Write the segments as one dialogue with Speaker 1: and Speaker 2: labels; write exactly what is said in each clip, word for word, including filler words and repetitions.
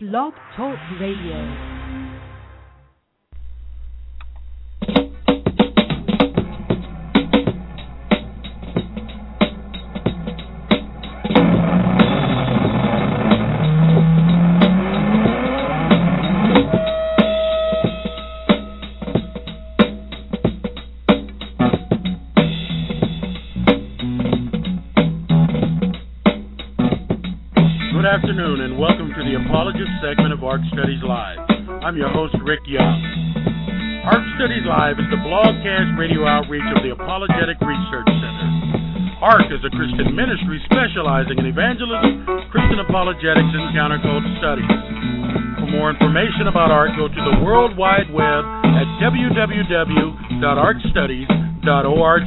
Speaker 1: Blog Talk Radio.
Speaker 2: Good afternoon and welcome to the Apologist segment of ARC Studies Live. I'm your host, Rick Young. ARC Studies Live is the blogcast radio outreach of the Apologetic Research Center. ARC is a Christian ministry specializing in evangelism, Christian apologetics, and counterculture studies. For more information about ARC, go to the World Wide Web at w w w dot arc studies dot org.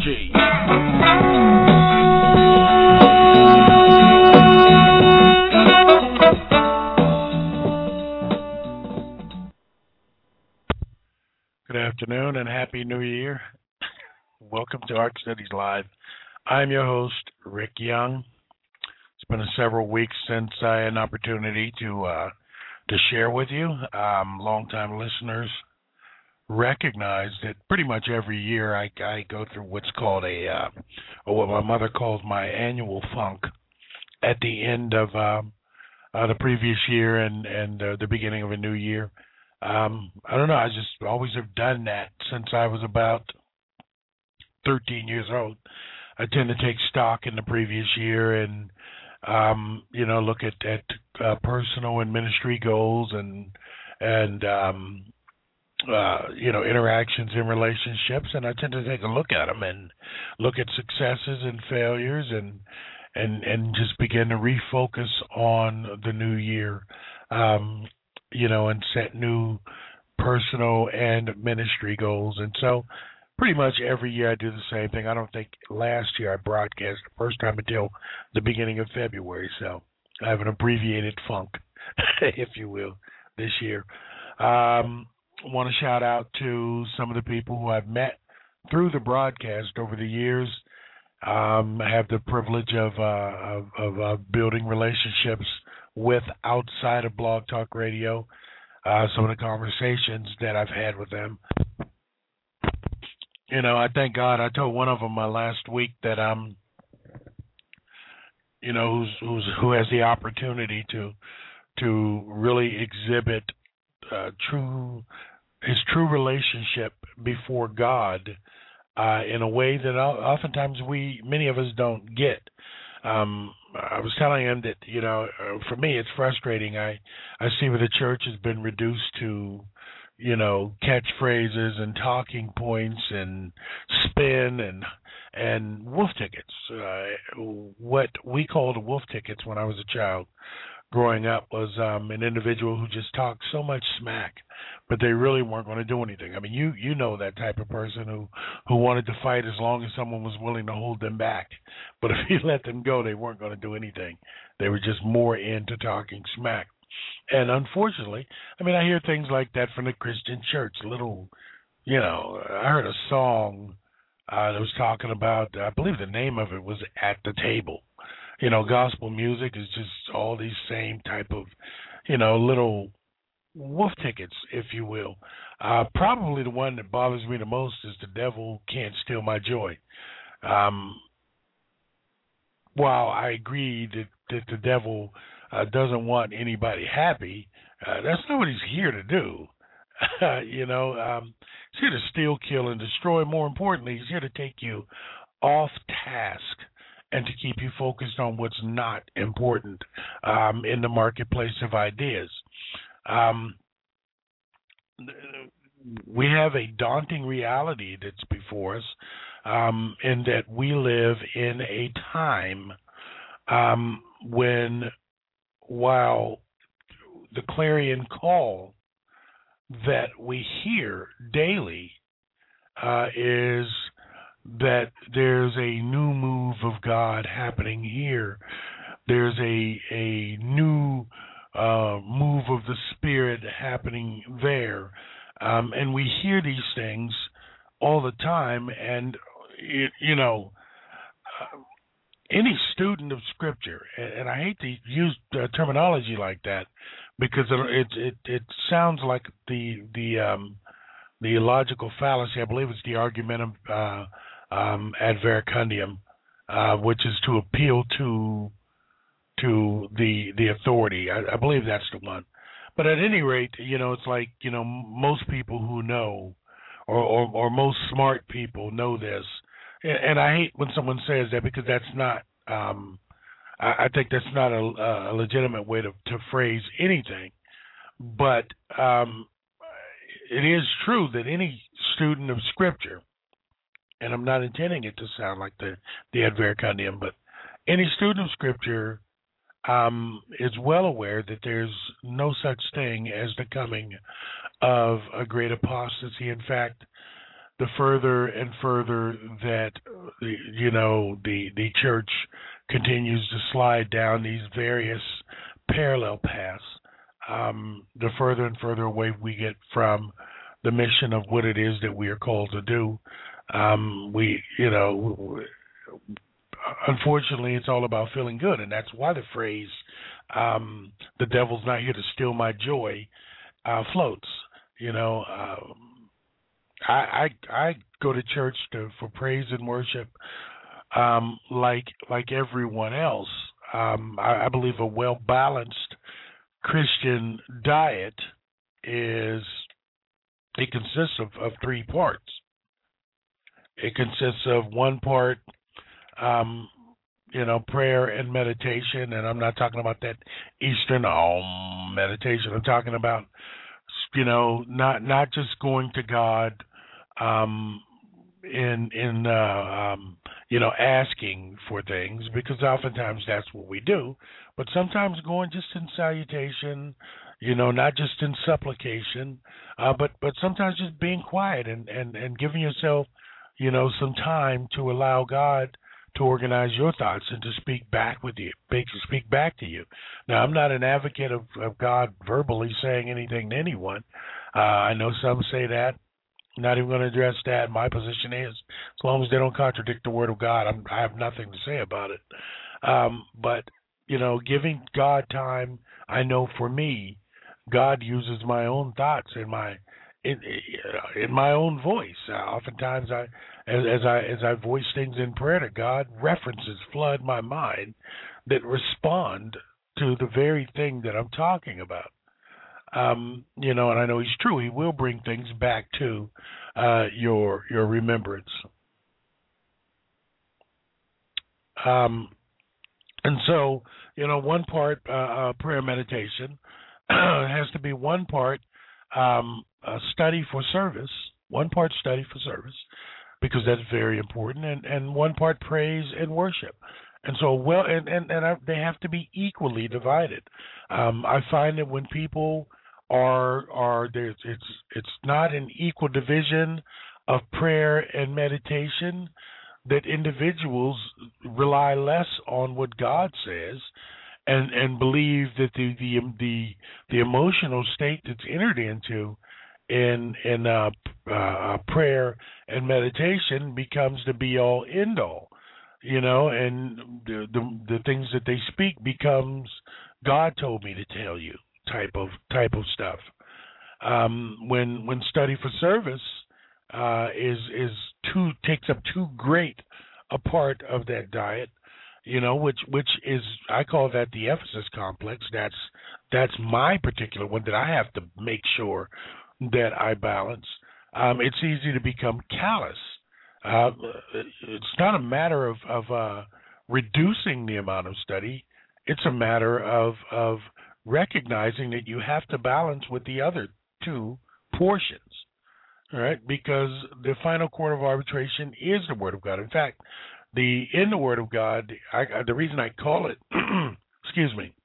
Speaker 2: Good afternoon and Happy New Year. Welcome to ARC Studies Live. I'm your host, Rick Young. It's been several weeks since I had an opportunity to uh, to share with you. Um, longtime listeners recognize that pretty much every year I, I go through what's called a, uh, or what my mother calls my annual funk at the end of um, uh, the previous year and, and uh, the beginning of a new year. Um, I don't know, I just always have done that since I was about thirteen years old. I tend to take stock in the previous year and, um, you know, look at, at uh, personal and ministry goals and, and um, uh, you know, interactions in relationships. And I tend to take a look at them and look at successes and failures and, and, and just begin to refocus on the new year. Um you know, and set new personal and ministry goals. And so pretty much every year I do the same thing. I don't think last year I broadcast the first time until the beginning of February. So I have an abbreviated funk, if you will, this year. Um, I want to shout out to some of the people who I've met through the broadcast over the years. Um, I have the privilege of, uh, of, of uh, building relationships with outside of Blog Talk Radio, uh, some of the conversations that I've had with them. You know, I thank God. I told one of them uh, last week that I'm, you know, who's, who's who has the opportunity to to really exhibit uh, true his true relationship before God uh, in a way that oftentimes we many of us don't get. Um, I was telling him that, you know, uh, for me it's frustrating. I, I see where the church has been reduced to, you know, catchphrases and talking points and spin and and wolf tickets. Uh, what we called wolf tickets when I was a child growing up was um, an individual who just talked so much smack, but they really weren't going to do anything. I mean, you you know that type of person who, who wanted to fight as long as someone was willing to hold them back. But if you let them go, they weren't going to do anything. They were just more into talking smack. And unfortunately, I mean, I hear things like that from the Christian church. Little, you know, I heard a song uh, that was talking about, I believe the name of it was At the Table. You know, gospel music is just all these same type of, you know, little wolf tickets, if you will. Uh, probably the one that bothers me the most is The Devil Can't Steal My Joy. Um, while I agree that, that the devil uh, doesn't want anybody happy, uh, that's not what he's here to do. you know, um, he's here to steal, kill, and destroy. More importantly, he's here to take you off task and to keep you focused on what's not important um, in the marketplace of ideas. Um, we have a daunting reality that's before us um, in that we live in a time um, when, while the clarion call that we hear daily uh, is that there's a new move of God happening here. There's a a new uh, move of the Spirit happening there. Um, and we hear these things all the time. And, you, you know, uh, any student of Scripture, and, and I hate to use uh, terminology like that because it, it it it sounds like the the um, the illogical fallacy. I believe it's the argumentum uh, um, ad verecundium, uh, which is to appeal to to the the authority. I, I believe that's the one. But at any rate, you know, it's like, you know, most people who know, or or, or most smart people know this. And, and I hate when someone says that because that's not. Um, I, I think that's not a, a legitimate way to, to phrase anything. But um, it is true that any student of Scripture, and I'm not intending it to sound like the the ad verecundium, but any student of Scripture um, is well aware that there's no such thing as the coming of a great apostasy. In fact, the further and further that you know the the church continues to slide down these various parallel paths, um, the further and further away we get from the mission of what it is that we are called to do. Um, we, you know. Unfortunately, it's all about feeling good, and that's why the phrase um, "the devil's not here to steal my joy" uh, floats. You know, um, I, I I go to church to, for praise and worship, um, like like everyone else. Um, I, I believe a well balanced Christian diet is it consists of, of three parts. It consists of one part. Um, you know, prayer and meditation, and I'm not talking about that Eastern Om meditation. I'm talking about, you know, not not just going to God, um, in in uh, um, you know, asking for things, because oftentimes that's what we do, but sometimes going just in salutation, you know, not just in supplication, uh, but but sometimes just being quiet and and and giving yourself, you know, some time to allow God to organize your thoughts and to speak back with you, speak back to you. Now, I'm not an advocate of, of God verbally saying anything to anyone. Uh, I know some say that. I'm not even going to address that. My position is, as long as they don't contradict the Word of God, I'm, I have nothing to say about it. Um, but, you know, giving God time, I know for me, God uses my own thoughts in my in, in my own voice. Uh, oftentimes, I as, as I as I voice things in prayer to God, references flood my mind that respond to the very thing that I'm talking about. Um, you know, and I know He's true. He will bring things back to uh, your your remembrance. Um, and so, you know, one part uh, uh, prayer meditation has to be one part um, uh, study for service, one part study for service, because that's very important, and, and one part praise and worship. And so, well, and, and, and I, they have to be equally divided. Um, I find that when people are are there's it's it's not an equal division of prayer and meditation, that individuals rely less on what God says and and believe that the the the, the emotional state that's entered into in in uh, uh, prayer and meditation becomes the be all end all, you know, and the, the the things that they speak becomes God told me to tell you type of type of stuff. Um, when when study for service uh, is is too takes up too great a part of that diet, you know, which which is I call that the Ephesus complex. That's that's my particular one that I have to make sure that I balance. Um, it's easy to become callous. Uh, it's not a matter of of uh, reducing the amount of study. It's a matter of of recognizing that you have to balance with the other two portions. All right, because the final court of arbitration is the Word of God. In fact, the in the Word of God, I, the reason I call it, excuse me,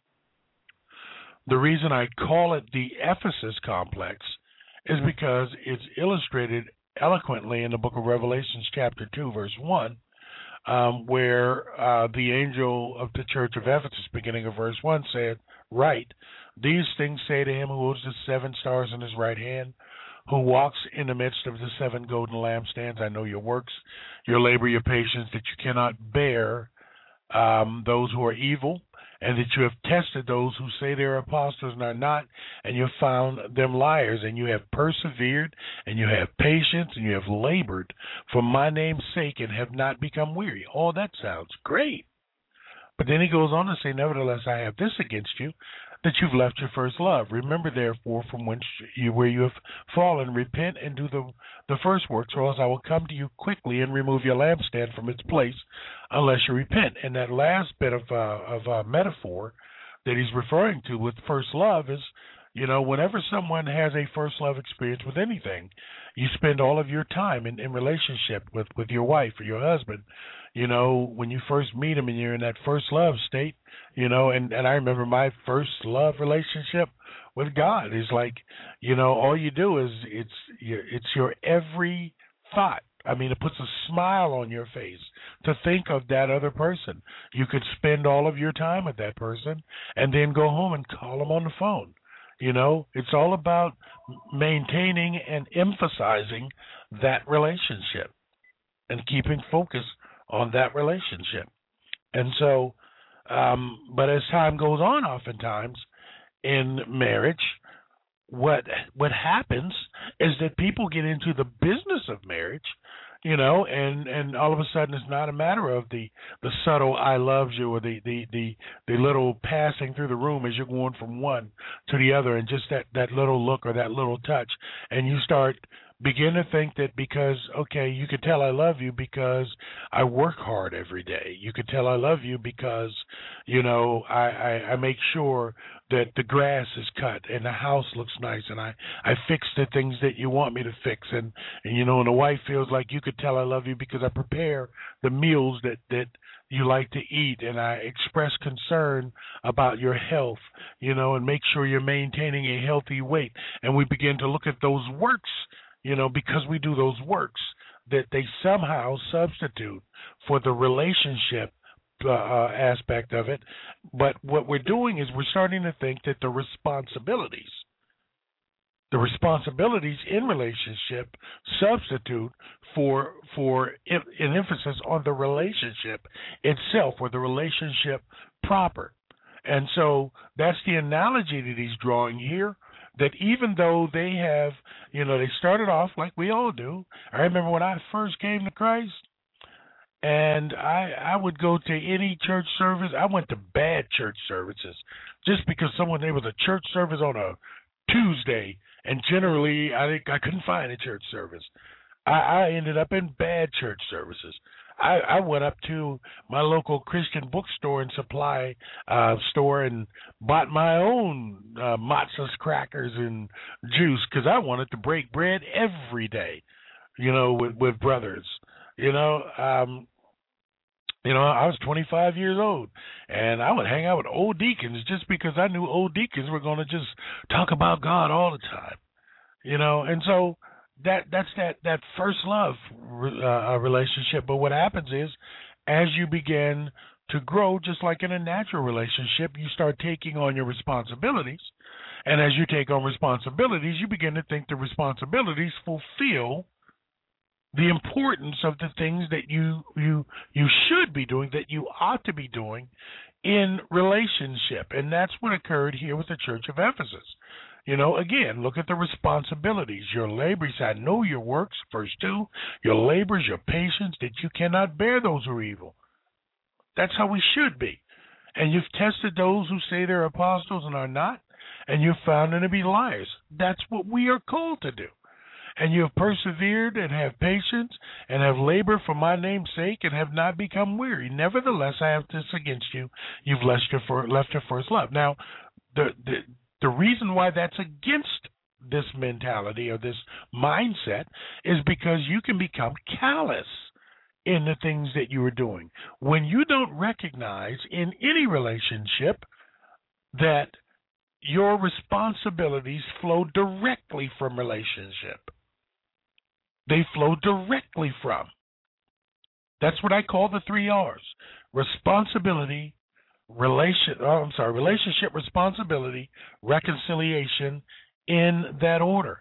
Speaker 2: the reason I call it the Ephesus complex is because it's illustrated eloquently in the book of Revelations, chapter two, verse one, um, where uh, the angel of the church of Ephesus, beginning of verse one, said, "Right, these things say to him who holds the seven stars in his right hand, who walks in the midst of the seven golden lampstands, I know your works, your labor, your patience, that you cannot bear um, those who are evil, and that you have tested those who say they're apostles and are not, and you have found them liars, and you have persevered, and you have patience, and you have labored for my name's sake, and have not become weary. Oh, that sounds great. But then he goes on to say, nevertheless, I have this against you, that you've left your first love. Remember, therefore, from whence you where you have fallen, repent and do the the first works, or else I will come to you quickly and remove your lampstand from its place, unless you repent. And that last bit of uh, of uh, metaphor that he's referring to with first love is, you know, whenever someone has a first love experience with anything, you spend all of your time in, in relationship with, with your wife or your husband. You know, when you first meet them and you're in that first love state, you know, and, and I remember my first love relationship with God is like, you know, all you do is it's your, it's your every thought. I mean, it puts a smile on your face to think of that other person. You could spend all of your time with that person and then go home and call them on the phone. You know, it's all about maintaining and emphasizing that relationship and keeping focus on that relationship. And so, um, but as time goes on, oftentimes in marriage, what what happens is that people get into the business of marriage, you know, and, and all of a sudden it's not a matter of the, the subtle I love you or the, the, the, the little passing through the room as you're going from one to the other, and just that, that little look or that little touch. And you start begin to think that because, okay, you could tell I love you because I work hard every day. You could tell I love you because, you know, I, I, I make sure that the grass is cut and the house looks nice, and I, I fix the things that you want me to fix. And, and, you know, and the wife feels like you could tell I love you because I prepare the meals that, that you like to eat, and I express concern about your health, you know, and make sure you're maintaining a healthy weight. And we begin to look at those works, you know, because we do those works, that they somehow substitute for the relationship uh, aspect of it. But what we're doing is we're starting to think that the responsibilities, the responsibilities in relationship substitute for for an emphasis on the relationship itself or the relationship proper. And so that's the analogy that he's drawing here, that even though they have, you know, they started off like we all do. I remember when I first came to Christ, and I I would go to any church service. I went to bad church services just because someone there was a church service on a Tuesday, and generally I think I couldn't find a church service. I, I ended up in bad church services. I, I went up to my local Christian bookstore and supply uh, store and bought my own uh, matzahs, crackers, and juice because I wanted to break bread every day, you know, with, with brothers. You know, um, you know, I was twenty-five years old, and I would hang out with old deacons just because I knew old deacons were going to just talk about God all the time. You know, and so that that's that, that first love uh, relationship. But what happens is, as you begin to grow, just like in a natural relationship, you start taking on your responsibilities. And as you take on responsibilities, you begin to think the responsibilities fulfill the importance of the things that you you you should be doing, that you ought to be doing in relationship. And that's what occurred here with the Church of Ephesus. You know, again, look at the responsibilities. Your labor, he said, know your works, verse two, your labors, your patience, that you cannot bear those who are evil. That's how we should be. And you've tested those who say they're apostles and are not, and you've found them to be liars. That's what we are called to do. And you have persevered and have patience and have labored for my name's sake and have not become weary. Nevertheless, I have this against you. You've left your, left your first love. Now, the, the, the reason why that's against this mentality or this mindset is because you can become callous in the things that you are doing. When you don't recognize in any relationship that your responsibilities flow directly from relationship. They flow directly from. That's what I call the three R's. Responsibility, relation, oh, I'm sorry, relationship, responsibility, reconciliation, in that order.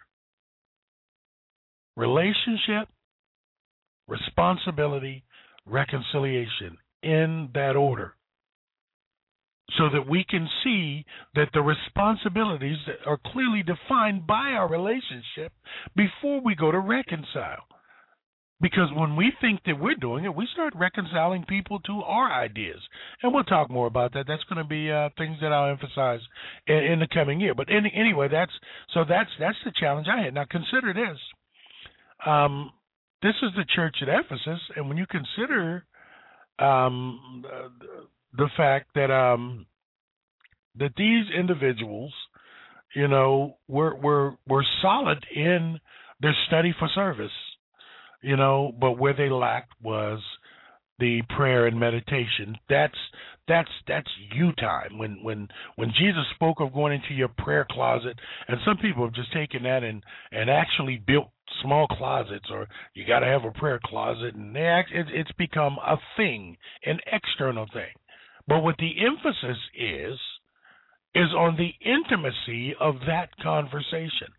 Speaker 2: Relationship, responsibility, reconciliation, in that order, so that we can see that the responsibilities are clearly defined by our relationship before we go to reconcile. Because when we think that we're doing it, we start reconciling people to our ideas. And we'll talk more about that. That's going to be uh, things that I'll emphasize in, in the coming year. But any, anyway, that's so that's that's the challenge I had. Now consider this. Um, this is the church at Ephesus, and when you consider um, the fact that um, that these individuals, you know, were were were solid in their study for service. You know, but where they lacked was the prayer and meditation. That's that's that's you time. When when when Jesus spoke of going into your prayer closet, and some people have just taken that and and actually built small closets, or you got to have a prayer closet, and they act, it, it's become a thing, an external thing. But what the emphasis is is on the intimacy of that conversation.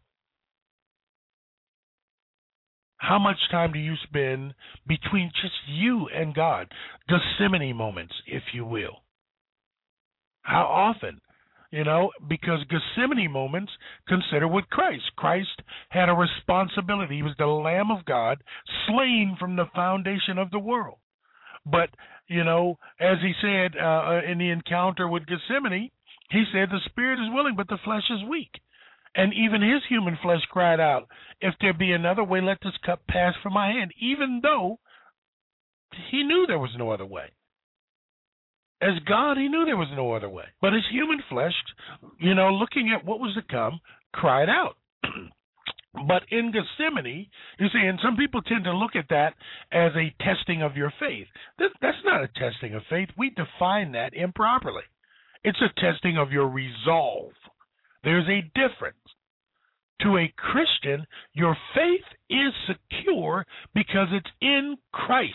Speaker 2: How much time do you spend between just you and God? Gethsemane moments, if you will. How often? You know, because Gethsemane moments, consider with Christ. Christ had a responsibility. He was the Lamb of God, slain from the foundation of the world. But, you know, as he said uh, in the encounter with Gethsemane, he said the spirit is willing, but the flesh is weak. And even his human flesh cried out, if there be another way, let this cup pass from my hand, even though he knew there was no other way. As God, he knew there was no other way. But his human flesh, you know, looking at what was to come, cried out. But in Gethsemane, you see, and some people tend to look at that as a testing of your faith. That, that's not a testing of faith. We define that improperly. It's a testing of your resolve. There's a difference. To a Christian, your faith is secure because it's in Christ.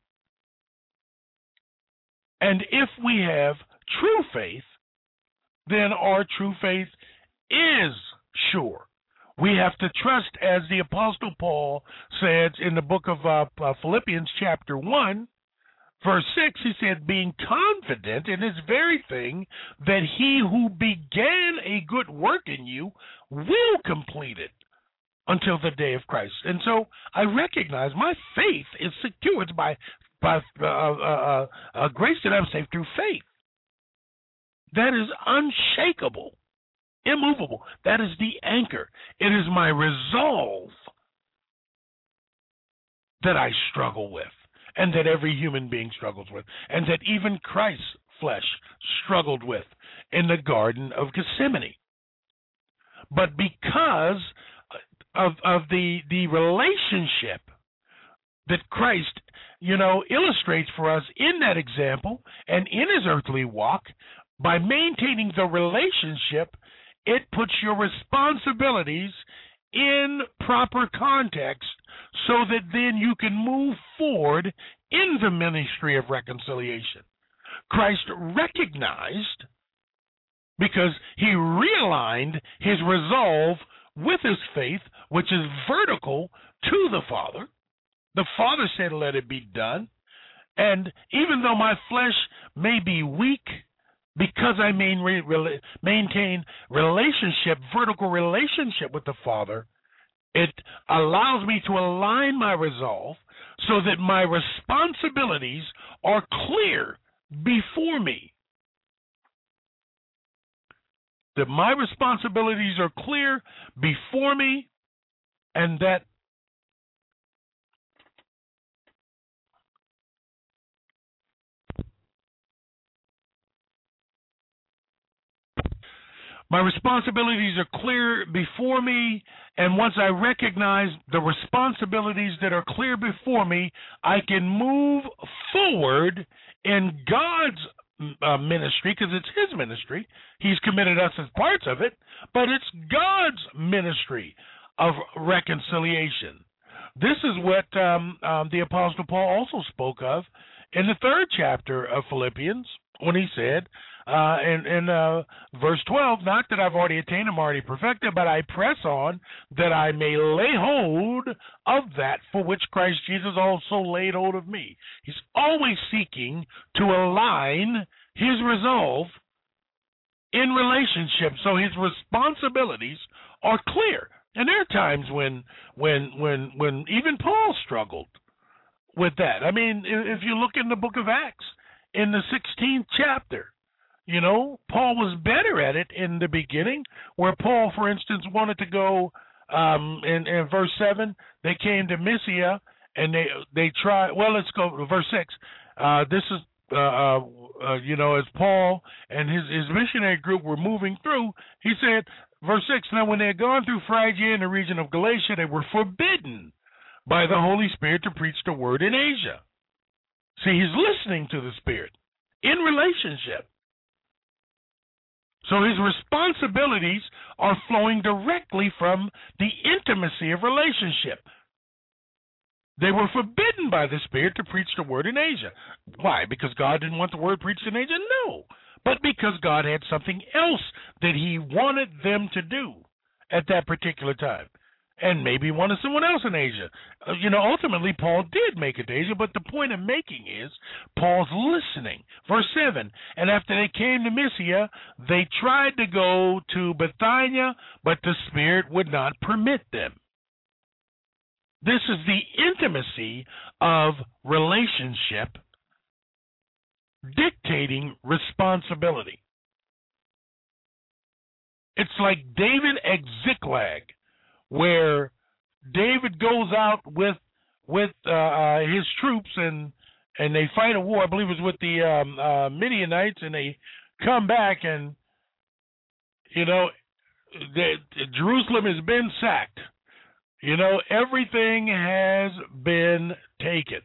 Speaker 2: And if we have true faith, then our true faith is sure. We have to trust, as the Apostle Paul says in the book of uh, uh, Philippians chapter one, verse six, he said, being confident in this very thing, that he who began a good work in you will complete it until the day of Christ. And so I recognize my faith is secure. It's by, by uh, uh, uh, grace that I'm saved through faith. That is unshakable, immovable. That is the anchor. It is my resolve that I struggle with, and that every human being struggles with, and that even Christ's flesh struggled with in the Garden of Gethsemane. But because of of the the relationship that Christ, you know, illustrates for us in that example and in his earthly walk, by maintaining the relationship, it puts your responsibilities in proper context so that then you can move forward in the ministry of reconciliation. Christ recognized, because he realigned his resolve with his faith, which is vertical to the Father. The Father said, let it be done. And even though my flesh may be weak, because I maintain relationship, vertical relationship with the Father, it allows me to align my resolve so that my responsibilities are clear before me. That my responsibilities are clear before me, and that my responsibilities are clear before me, and once I recognize the responsibilities that are clear before me, I can move forward in God's uh, ministry, because it's his ministry. He's committed us as parts of it, but it's God's ministry of reconciliation. This is what um, um, the Apostle Paul also spoke of in the third chapter of Philippians, when he said, uh, in, in uh, verse twelve, not that I've already attained, I'm already perfected, but I press on that I may lay hold of that for which Christ Jesus also laid hold of me. He's always seeking to align his resolve in relationship, so his responsibilities are clear. And there are times when, when, when, when even Paul struggled with that. I mean, if you look in the book of Acts, in the sixteenth chapter, you know, Paul was better at it in the beginning, where Paul, for instance, wanted to go um, in, in verse seven, they came to Mysia, and they they tried, well, let's go to verse six. Uh, this is, uh, uh, uh, you know, as Paul and his, his missionary group were moving through, he said, verse six, now when they had gone through Phrygia and the region of Galatia, they were forbidden by the Holy Spirit to preach the word in Asia. See, he's listening to the Spirit in relationship. So his responsibilities are flowing directly from the intimacy of relationship. They were forbidden by the Spirit to preach the word in Asia. Why? Because God didn't want the word preached in Asia? No. But because God had something else that he wanted them to do at that particular time. And maybe wanted someone else in Asia. Uh, you know, ultimately, Paul did make it to Asia, but the point I'm making is Paul's listening. Verse seven, and after they came to Mysia, they tried to go to Bithynia, but the Spirit would not permit them. This is the intimacy of relationship dictating responsibility. It's like David at Ziklag, where David goes out with with uh, uh, his troops and and they fight a war. I believe it was with the um, uh, Midianites, and they come back, and you know, the, Jerusalem has been sacked. You know, everything has been taken,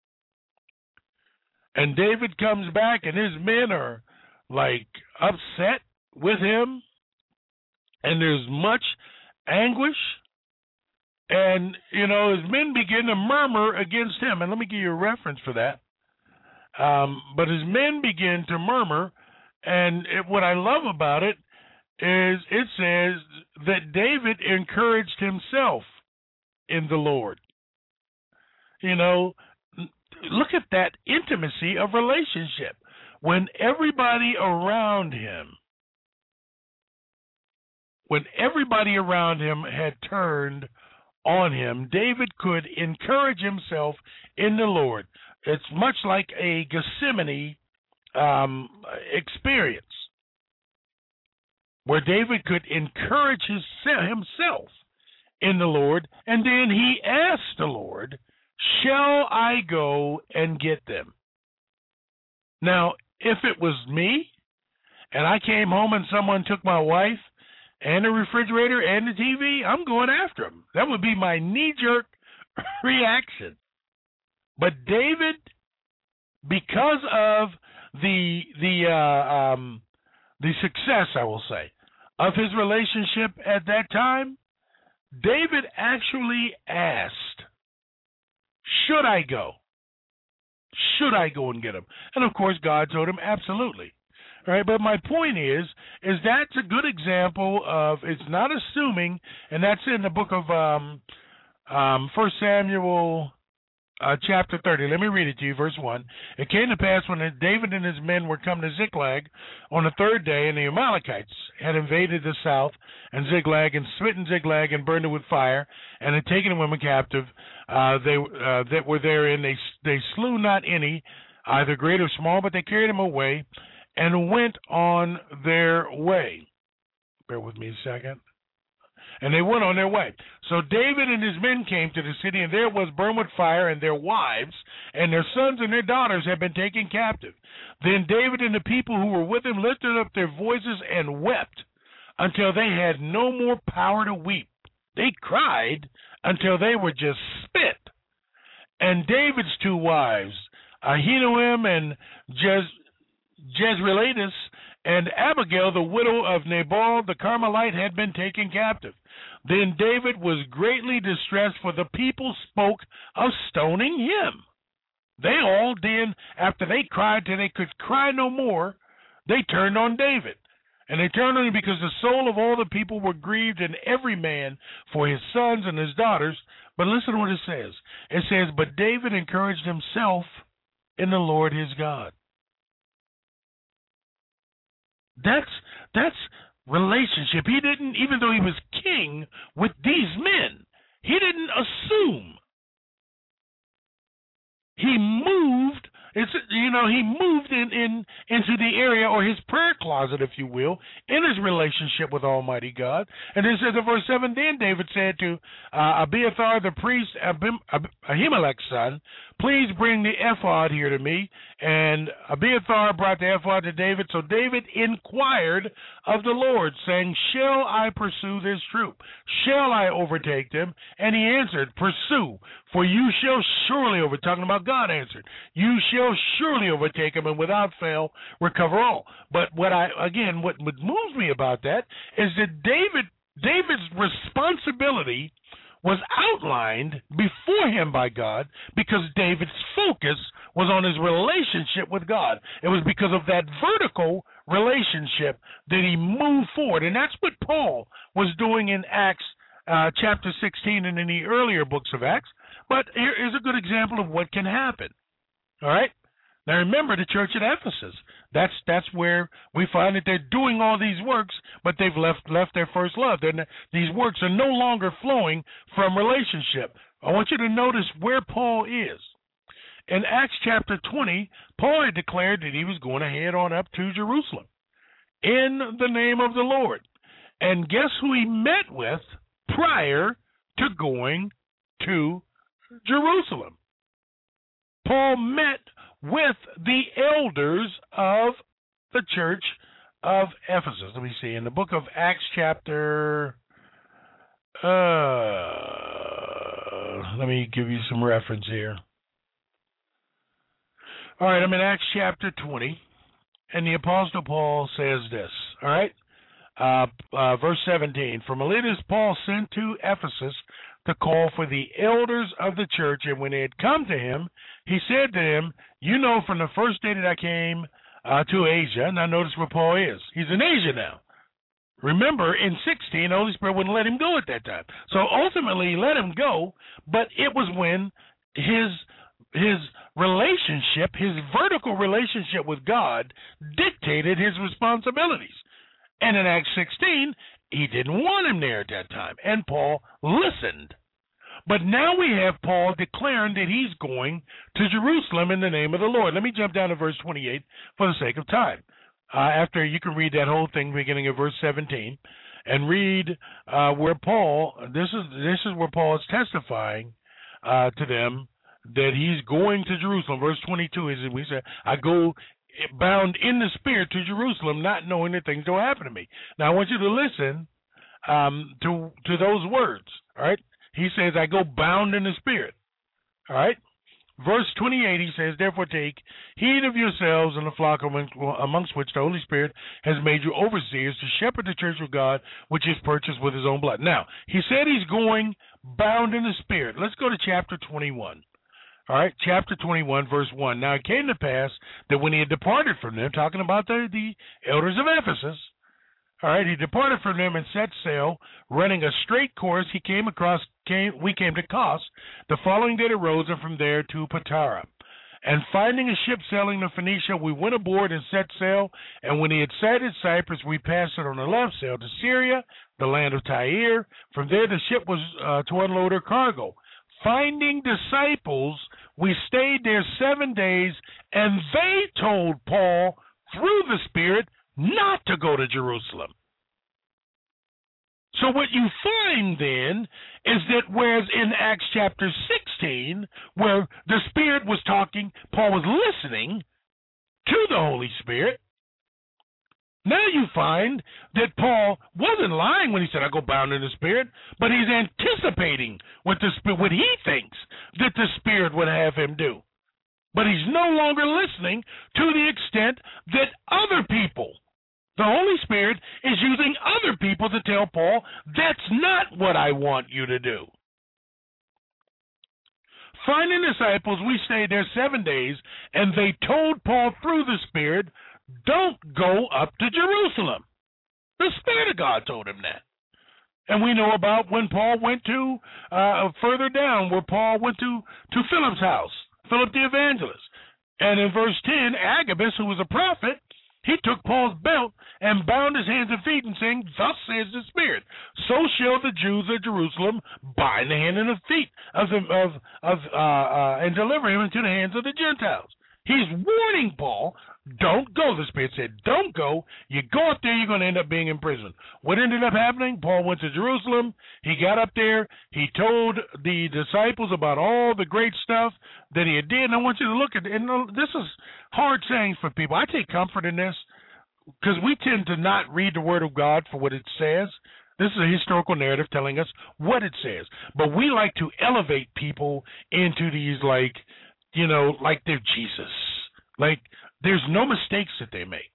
Speaker 2: and David comes back, and his men are like upset with him, and there's much anguish, and, you know, his men begin to murmur against him. And let me give you a reference for that. Um, but his men begin to murmur, and it, what I love about it is it says that David encouraged himself in the Lord. You know, look at that intimacy of relationship. When everybody around him When everybody around him had turned on him, David could encourage himself in the Lord. It's much like a Gethsemane um, experience, where David could encourage his, himself in the Lord, and then he asked the Lord, shall I go and get them? Now, if it was me, and I came home and someone took my wife, and the refrigerator, and the T V, I'm going after him. That would be my knee-jerk reaction. But David, because of the the uh, um, the success, I will say, of his relationship at that time, David actually asked, should I go? Should I go and get him? And, of course, God told him, absolutely. Right, but my point is, is that's a good example of, it's not assuming, and that's in the book of um, um, First Samuel uh, chapter thirty. Let me read it to you, verse one. It came to pass when David and his men were come to Ziklag on the third day, and the Amalekites had invaded the south and Ziklag, and smitten Ziklag, and burned it with fire, and had taken the women captive uh, they uh, that were therein. They they slew not any, either great or small, but they carried them away, and went on their way. Bear with me a second. And they went on their way. So David and his men came to the city, and there was burned with fire, and their wives and their sons and their daughters had been taken captive. Then David and the people who were with him lifted up their voices and wept until they had no more power to weep. They cried until they were just spit. And David's two wives, Ahinoam and Jez Jezreelatus, and Abigail, the widow of Nabal the Carmelite, had been taken captive. Then David was greatly distressed, for the people spoke of stoning him. They all then, after they cried till they could cry no more, They turned on David. And they turned on him because the soul of all the people were grieved, and every man for his sons and his daughters. But listen to what it says. It says, but David encouraged himself in the Lord his God. That's that's relationship. He didn't, even though he was king with these men, he didn't assume. He moved. It's, you know, he moved in, in into the area, or his prayer closet, if you will, in his relationship with Almighty God. And it says in verse seven, then David said to uh, Abiathar the priest, Abim, Ab, Ahimelech's son, please bring the ephod here to me. And Abiathar brought the ephod to David. So David inquired of the Lord, saying, shall I pursue this troop? Shall I overtake them? And he answered, pursue, for you shall surely over. Talking about God answered, you shall surely overtake them, and without fail recover all. But what I again, what, what moves me about that is that David, David's responsibility was outlined before him by God, because David's focus was on his relationship with God. It was because of that vertical relationship that he moved forward. And that's what Paul was doing in Acts uh, chapter sixteen and in the earlier books of Acts. But here is a good example of what can happen. All right? Now remember the church at Ephesus. That's that's where we find that they're doing all these works, but they've left left their first love. They're, these works are no longer flowing from relationship. I want you to notice where Paul is. In Acts chapter twenty, Paul had declared that he was going to head on up to Jerusalem in the name of the Lord. And guess who he met with prior to going to Jerusalem? Paul met with the elders of the church of Ephesus. Let me see. In the book of Acts chapter, uh, let me give you some reference here. All right, I'm in Acts chapter twenty, and the Apostle Paul says this, all right? Uh, uh, verse seventeen, from Miletus Paul sent to Ephesus to call for the elders of the church, and when they had come to him, he said to them, you know, from the first day that I came uh, to Asia, now notice where Paul is. He's in Asia now. Remember, in sixteen, the Holy Spirit wouldn't let him go at that time. So ultimately, he let him go, but it was when his his relationship, his vertical relationship with God, dictated his responsibilities. And in Acts sixteen, he didn't want him there at that time, and Paul listened. But now we have Paul declaring that he's going to Jerusalem in the name of the Lord. Let me jump down to verse twenty-eight for the sake of time. Uh, after you can read that whole thing beginning of verse seventeen, and read uh, where Paul, this is this is where Paul is testifying uh, to them that he's going to Jerusalem. Verse twenty-two is, we said, I go bound in the spirit to Jerusalem, not knowing that things don't happen to me. Now, I want you to listen um, to to those words, all right? He says, I go bound in the spirit, all right? Verse twenty-eight, he says, therefore take heed of yourselves and the flock amongst which the Holy Spirit has made you overseers to shepherd the church of God, which is purchased with his own blood. Now, he said he's going bound in the spirit. Let's go to chapter twenty-one. All right, chapter twenty-one, verse one. Now it came to pass that when he had departed from them, talking about the, the elders of Ephesus, all right, he departed from them and set sail, running a straight course. He came across, came, we came to Kos. The following day to Rhodes, and from there to Patara. And finding a ship sailing to Phoenicia, we went aboard and set sail. And when he had sighted Cyprus, we passed it on the left, sailed to Syria, the land of Tyre. From there the ship was uh, to unload her cargo. Finding disciples, we stayed there seven days, and they told Paul through the Spirit not to go to Jerusalem. So what you find then is that whereas in Acts chapter sixteen, where the Spirit was talking, Paul was listening to the Holy Spirit, now you find that Paul wasn't lying when he said, I go bound in the Spirit, but he's anticipating what the Spirit, what he thinks that the Spirit would have him do. But he's no longer listening to the extent that other people, the Holy Spirit, is using other people to tell Paul, that's not what I want you to do. Finding disciples, we stayed there seven days, and they told Paul through the Spirit don't go up to Jerusalem. The Spirit of God told him that. And we know about when Paul went to, uh, further down, where Paul went to, to Philip's house, Philip the evangelist. And in verse ten, Agabus, who was a prophet, he took Paul's belt and bound his hands and feet, and saying, thus says the Spirit, so shall the Jews of Jerusalem bind the hand and the feet of the, of, of uh, uh, and deliver him into the hands of the Gentiles. He's warning Paul, don't go. The Spirit said, don't go. You go up there, you're going to end up being in prison. What ended up happening? Paul went to Jerusalem. He got up there. He told the disciples about all the great stuff that he had did. And I want you to look at it. And this is hard sayings for people. I take comfort in this because we tend to not read the Word of God for what it says. This is a historical narrative telling us what it says. But we like to elevate people into these, like, you know, like they're Jesus. Like, there's no mistakes that they make.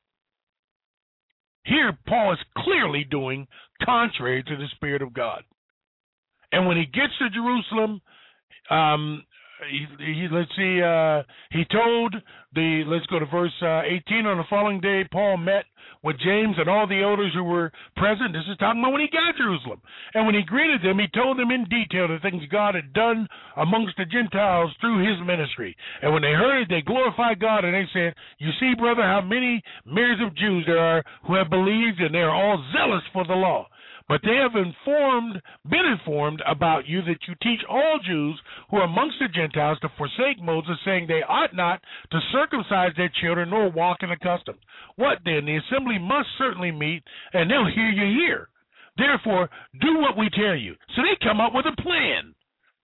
Speaker 2: Here, Paul is clearly doing contrary to the Spirit of God. And when he gets to Jerusalem, um, he, he, let's see, uh, he told the, let's go to verse uh, eighteen, on the following day, Paul met with James and all the elders who were present. This is talking about when he got to Jerusalem. And when he greeted them, he told them in detail the things God had done amongst the Gentiles through his ministry. And when they heard it, they glorified God, and they said, you see, brother, how many myriads of Jews there are who have believed, and they are all zealous for the law. But they have informed, been informed about you that you teach all Jews who are amongst the Gentiles to forsake Moses, saying they ought not to circumcise their children nor walk in the customs. What then? The assembly must certainly meet, and they'll hear you here. Therefore, do what we tell you. So they come up with a plan.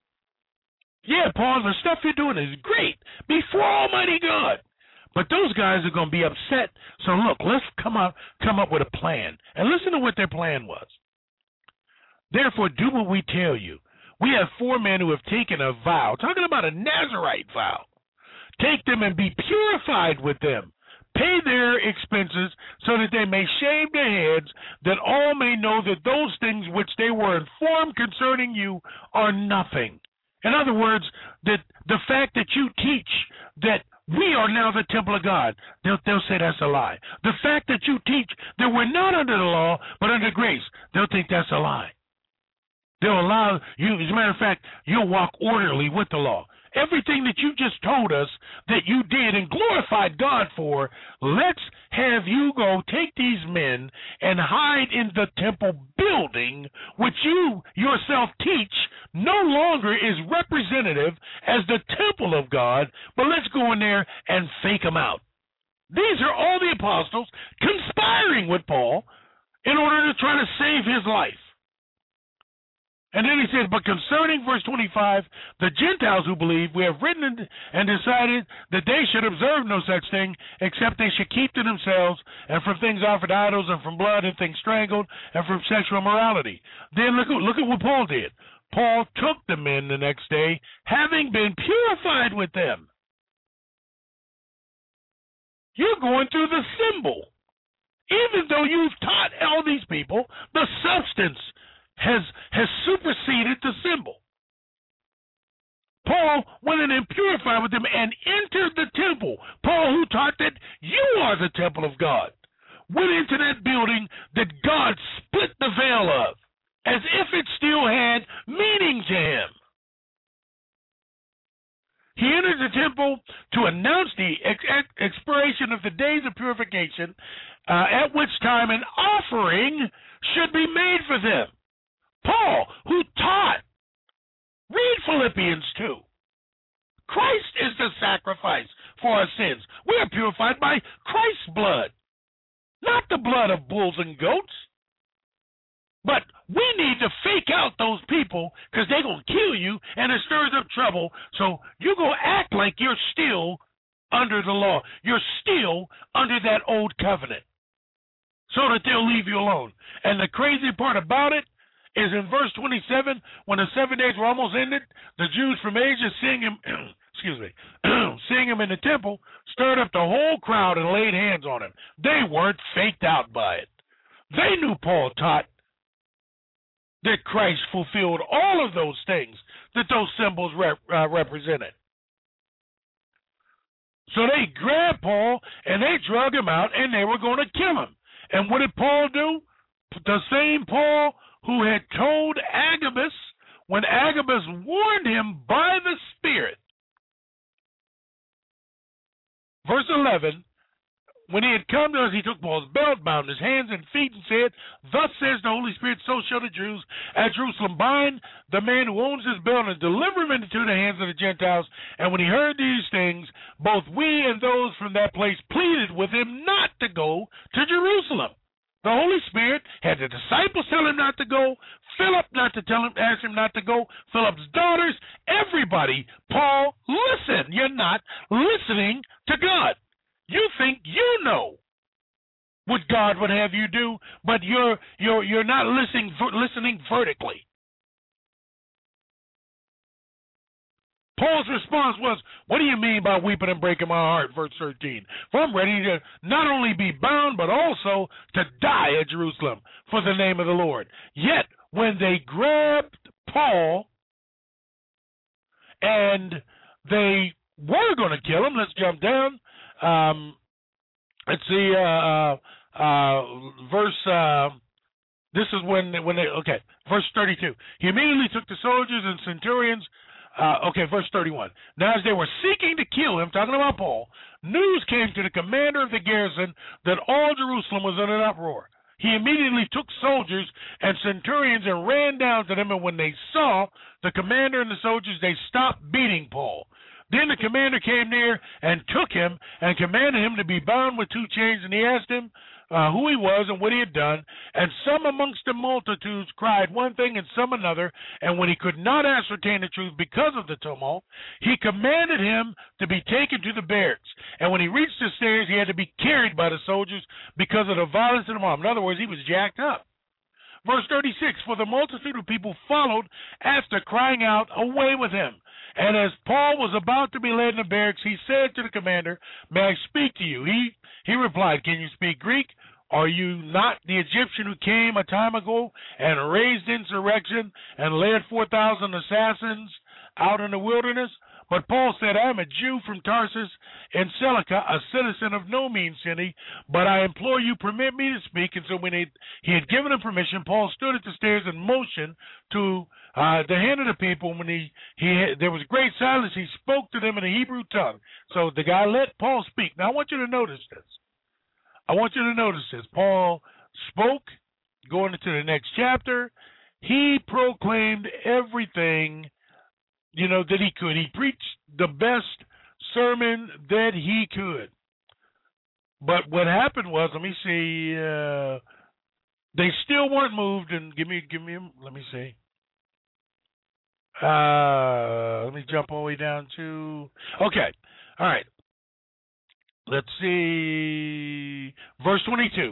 Speaker 2: Yeah, Paul, the stuff you're doing is great before Almighty God. But those guys are going to be upset. So look, let's come up, come up with a plan. And listen to what their plan was. Therefore, do what we tell you. We have four men who have taken a vow, talking about a Nazirite vow. Take them and be purified with them. Pay their expenses so that they may shave their heads, that all may know that those things which they were informed concerning you are nothing. In other words, that the fact that you teach that we are now the temple of God, they'll, they'll say that's a lie. The fact that you teach that we're not under the law, but under grace, they'll think that's a lie. They'll allow you, as a matter of fact, you'll walk orderly with the law. Everything that you just told us that you did and glorified God for, let's have you go take these men and hide in the temple building, which you yourself teach no longer is representative as the temple of God, but let's go in there and fake them out. These are all the apostles conspiring with Paul in order to try to save his life. And then he says, but concerning verse twenty-five, the Gentiles who believe, we have written and decided that they should observe no such thing, except they should keep to themselves, and from things offered to idols, and from blood, and things strangled, and from sexual immorality. Then look at, look at what Paul did. Paul took the men the next day, having been purified with them. You're going through the symbol. Even though you've taught all these people, the substance has has superseded the symbol. Paul went in and purified with them and entered the temple. Paul, who taught that you are the temple of God, went into that building that God split the veil of, as if it still had meaning to him. He entered the temple to announce the ex- ex- expiration of the days of purification, uh, at which time an offering should be made for them. Paul, who taught, read Philippians two. Christ is the sacrifice for our sins. We are purified by Christ's blood, not the blood of bulls and goats. But we need to fake out those people because they're going to kill you and it stirs up trouble. So you're going to act like you're still under the law. You're still under that old covenant so that they'll leave you alone. And the crazy part about it is in verse twenty-seven, when the seven days were almost ended, the Jews from Asia, seeing him, excuse me, seeing him in the temple, stirred up the whole crowd and laid hands on him. They weren't faked out by it. They knew Paul taught that Christ fulfilled all of those things that those symbols rep, uh, represented. So they grabbed Paul and they drug him out and they were going to kill him. And what did Paul do? The same Paul who had told Agabus, when Agabus warned him by the Spirit. Verse eleven, when he had come to us, he took Paul's belt, bound his hands and feet, and said, Thus says the Holy Spirit, so shall the Jews at Jerusalem bind the man who owns his belt and deliver him into the hands of the Gentiles. And when he heard these things, both we and those from that place pleaded with him not to go to Jerusalem. The Holy Spirit had the disciples tell him not to go, Philip not to tell him, ask him not to go, Philip's daughters, everybody. Paul, listen, you're not listening to God. You think you know what God would have you do, but you're you're you're not listening listening vertically. Paul's response was, "What do you mean by weeping and breaking my heart?" Verse thirteen. For I'm ready to not only be bound, but also to die at Jerusalem for the name of the Lord. Yet when they grabbed Paul and they were going to kill him, let's jump down. Um, let's see, uh, uh, verse, uh, this is when, when they, okay, verse thirty-two. He immediately took the soldiers and centurions, uh, okay, verse thirty-one. Now as they were seeking to kill him, talking about Paul, news came to the commander of the garrison that all Jerusalem was in an uproar. He immediately took soldiers and centurions and ran down to them, and when they saw the commander and the soldiers, they stopped beating Paul. Then the commander came near and took him and commanded him to be bound with two chains, and he asked him uh, who he was and what he had done. And some amongst the multitudes cried one thing and some another, and when he could not ascertain the truth because of the tumult, he commanded him to be taken to the barracks. And when he reached the stairs, he had to be carried by the soldiers because of the violence of the mob. In other words, he was jacked up. Verse thirty-six, for the multitude of people followed after, crying out, away with him. And as Paul was about to be led in the barracks, he said to the commander, may I speak to you? He he replied, can you speak Greek? Are you not the Egyptian who came a time ago and raised insurrection and led four thousand assassins out in the wilderness? But Paul said, I am a Jew from Tarsus in Cilicia, a citizen of no mean city, but I implore you, permit me to speak. And so when he, he had given him permission, Paul stood at the stairs and motioned to uh, the hand of the people. When he, he had, there was great silence, he spoke to them in the Hebrew tongue. So the guy let Paul speak. Now I want you to notice this. I want you to notice this. Paul spoke, going into the next chapter. He proclaimed everything, you know, that he could. He preached the best sermon that he could. But what happened was, let me see, uh, they still weren't moved. And give me, give me, let me see. Uh, let me jump all the way down to, okay, all right. Let's see, verse twenty-two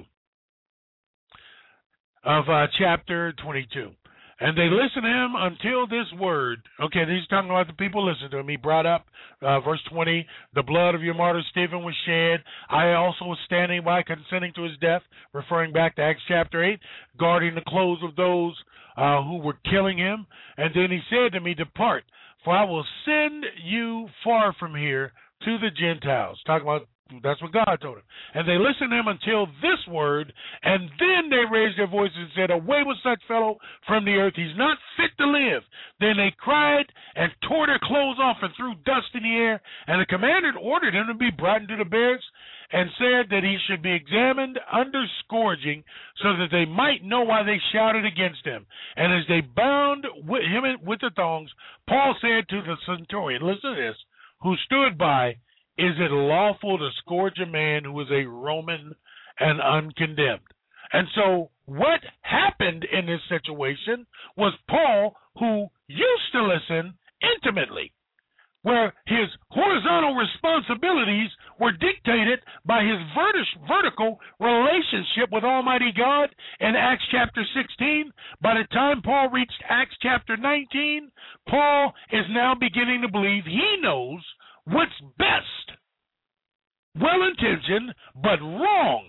Speaker 2: of uh, chapter twenty-two. And they listened to him until this word. Okay, he's talking about the people listening to him. He brought up, uh, verse twenty, the blood of your martyr Stephen was shed. I also was standing by consenting to his death, referring back to Acts chapter eight, guarding the clothes of those uh, who were killing him. And then he said to me, depart, for I will send you far from here to the Gentiles. Talking about, that's what God told him. And they listened to him until this word, and then they raised their voices and said, away with such fellow from the earth. He's not fit to live. Then they cried and tore their clothes off and threw dust in the air. And the commander ordered him to be brought into the barracks and said that he should be examined under scourging so that they might know why they shouted against him. And as they bound with him with the thongs, Paul said to the centurion, listen to this, who stood by, is it lawful to scourge a man who is a Roman and uncondemned? And so what happened in this situation was Paul, who used to listen intimately, where his horizontal responsibilities were dictated by his verti- vertical relationship with Almighty God in Acts chapter sixteen. By the time Paul reached Acts chapter nineteen, Paul is now beginning to believe he knows what's best, well-intentioned, but wrong.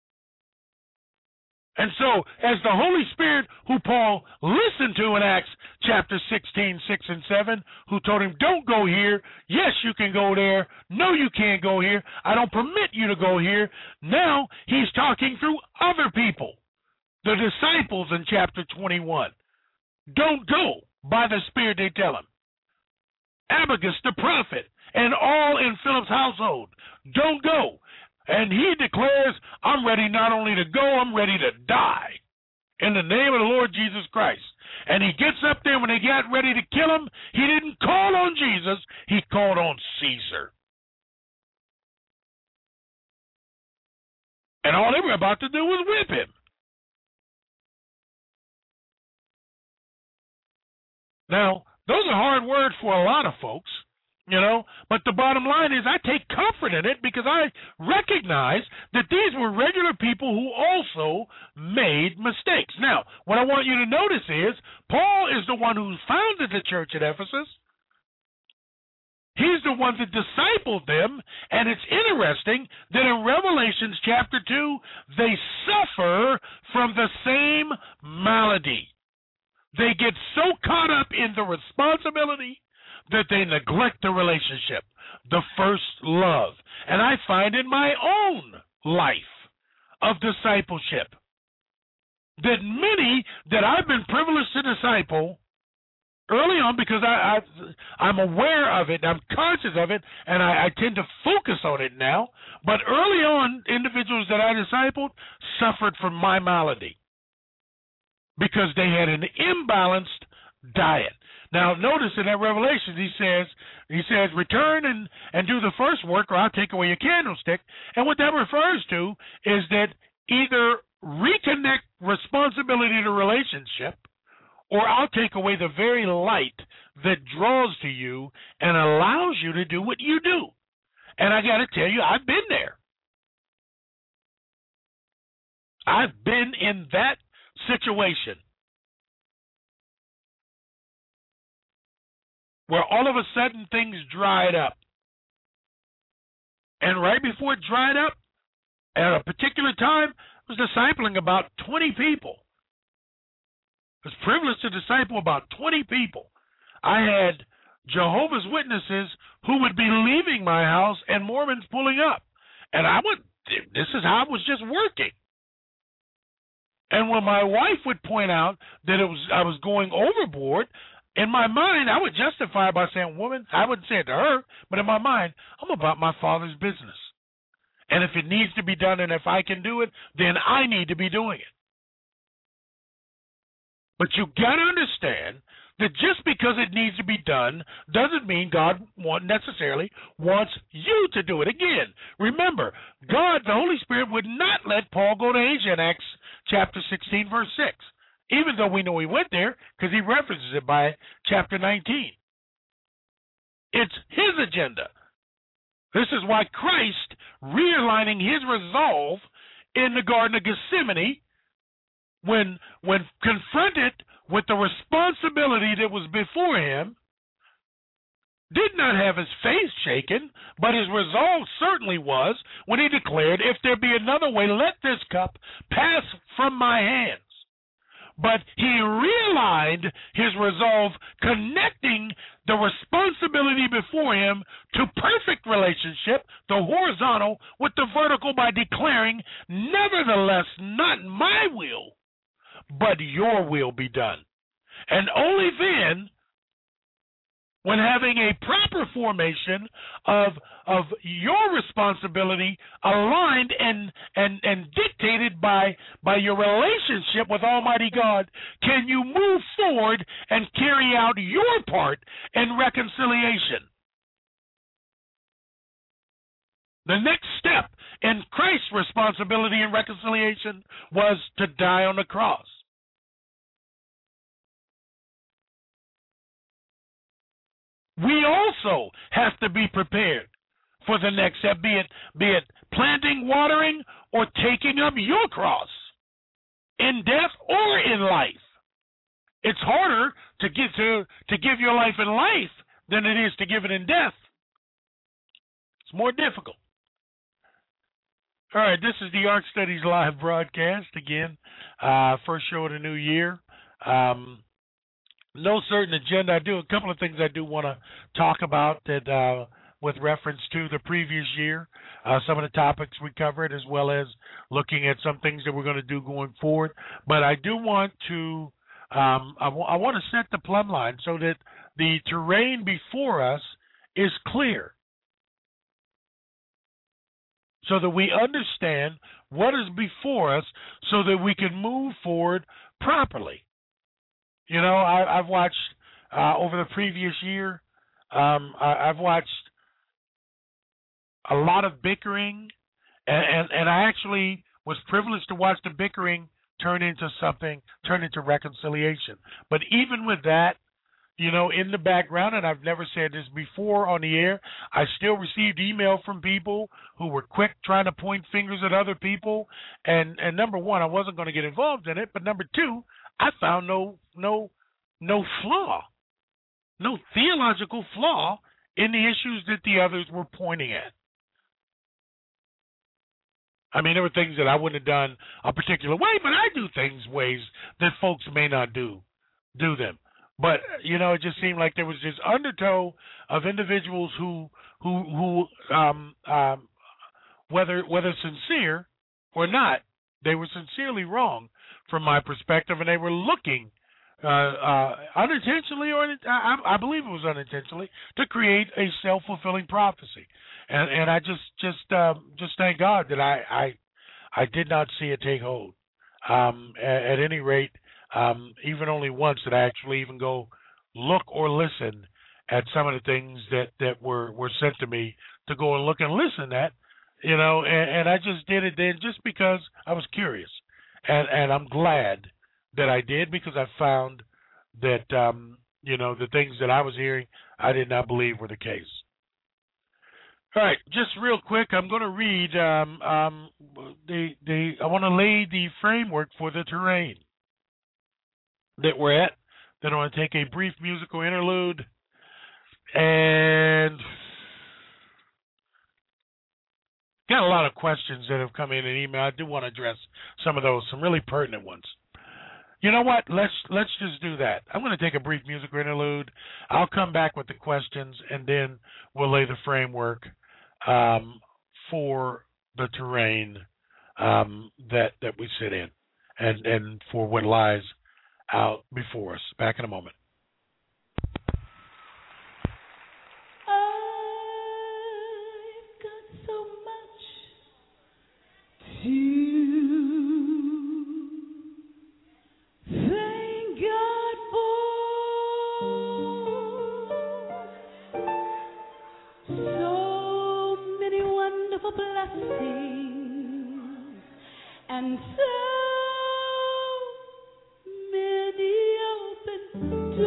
Speaker 2: And so, as the Holy Spirit, who Paul listened to in Acts chapter sixteen, six and seven, who told him, don't go here. Yes, you can go there. No, you can't go here. I don't permit you to go here. Now he's talking through other people, the disciples in chapter twenty-one. Don't go by the Spirit, they tell him. Abagus the prophet and all in Philip's household, don't go. And he declares, I'm ready not only to go, I'm ready to die in the name of the Lord Jesus Christ. And he gets up there when they got ready to kill him. He didn't call on Jesus, he called on Caesar. And all they were about to do was whip him. Now, those are hard words for a lot of folks, you know, but the bottom line is I take comfort in it because I recognize that these were regular people who also made mistakes. Now, what I want you to notice is Paul is the one who founded the church at Ephesus. He's the one that discipled them, and it's interesting that in Revelations chapter two, they suffer from the same malady. They get so caught up in the responsibility that they neglect the relationship, the first love. And I find in my own life of discipleship that many that I've been privileged to disciple early on, because I, I, I'm aware of it, I'm conscious of it, and I, I tend to focus on it now. But early on, individuals that I discipled suffered from my malady, because they had an imbalanced diet. Now, notice in that Revelation, he says, he says, return and, and do the first work, or I'll take away your candlestick. And what that refers to is that either reconnect responsibility to relationship, or I'll take away the very light that draws to you and allows you to do what you do. And I got to tell you, I've been there. I've been in that situation where all of a sudden things dried up. And right before it dried up, at a particular time, I was discipling about twenty people. I was privileged to disciple about twenty people. I had Jehovah's Witnesses who would be leaving my house and Mormons pulling up. And I would, this is how I was just working. And when my wife would point out that it was I was going overboard, in my mind, I would justify by saying, woman, I wouldn't say it to her, but in my mind, I'm about my Father's business. And if it needs to be done and if I can do it, then I need to be doing it. But you got to understand that just because it needs to be done doesn't mean God want, necessarily wants you to do it. Again, remember, God, the Holy Spirit, would not let Paul go to Asia in Acts chapter sixteen, verse six, even though we know he went there because he references it by chapter nineteen. It's his agenda. This is why Christ, realigning his resolve in the Garden of Gethsemane, when, when confronted with the responsibility that was before him, did not have his faith shaken, but his resolve certainly was when he declared, if there be another way, let this cup pass from my hands. But he realigned his resolve, connecting the responsibility before him to perfect relationship, the horizontal, with the vertical, by declaring, nevertheless, not my will, but your will be done. And only then, when having a proper formation of of your responsibility aligned and and and dictated by by your relationship with Almighty God, can you move forward and carry out your part in reconciliation. The next step in Christ's responsibility in reconciliation was to die on the cross. We also have to be prepared for the next step, be it, be it planting, watering, or taking up your cross in death or in life. It's harder to get to, to give your life in life than it is to give it in death. It's more difficult. All right, this is the Ark Studies live broadcast again, uh, first show of the new year. Um, no certain agenda. I do a couple of things I do want to talk about that uh, with reference to the previous year, uh, some of the topics we covered, as well as looking at some things that we're going to do going forward. But I do want to um, I, w- I want to set the plumb line so that the terrain before us is clear, so that we understand what is before us, so that we can move forward properly. You know, I, I've watched uh, over the previous year. Um, I, I've watched a lot of bickering, and, and, and I actually was privileged to watch the bickering turn into something, turn into reconciliation. But even with that, you know, in the background, and I've never said this before on the air, I still received email from people who were quick trying to point fingers at other people. And, and number one, I wasn't going to get involved in it. But number two, I found no no no flaw, no theological flaw in the issues that the others were pointing at. I mean, there were things that I wouldn't have done a particular way, but I do things ways that folks may not do do them. But you know, it just seemed like there was this undertow of individuals who who who um, um, whether whether sincere or not, they were sincerely wrong from my perspective, and they were looking uh, uh, unintentionally, or I, I believe it was unintentionally, to create a self-fulfilling prophecy. And and I just just um, just thank God that I, I I did not see it take hold. Um, at, at any rate, um, even only once did I actually even go look or listen at some of the things that, that were, were sent to me to go and look and listen at, you know, and, and I just did it then just because I was curious. And and I'm glad that I did, because I found that, um, you know, the things that I was hearing, I did not believe were the case. All right, just real quick, I'm going to read um, um, the the. I want to lay the framework for the terrain that we're at. Then I want to take a brief musical interlude, and got a lot of questions that have come in an email. I do want to address some of those, some really pertinent ones. You know what? Let's let's just do that. I'm going to take a brief musical interlude. I'll come back with the questions, and then we'll lay the framework um, for the terrain um, that that we sit in, and and for what lies out before us. Back in a moment.
Speaker 1: I've got so much to thank God for. So many wonderful blessings, and so many open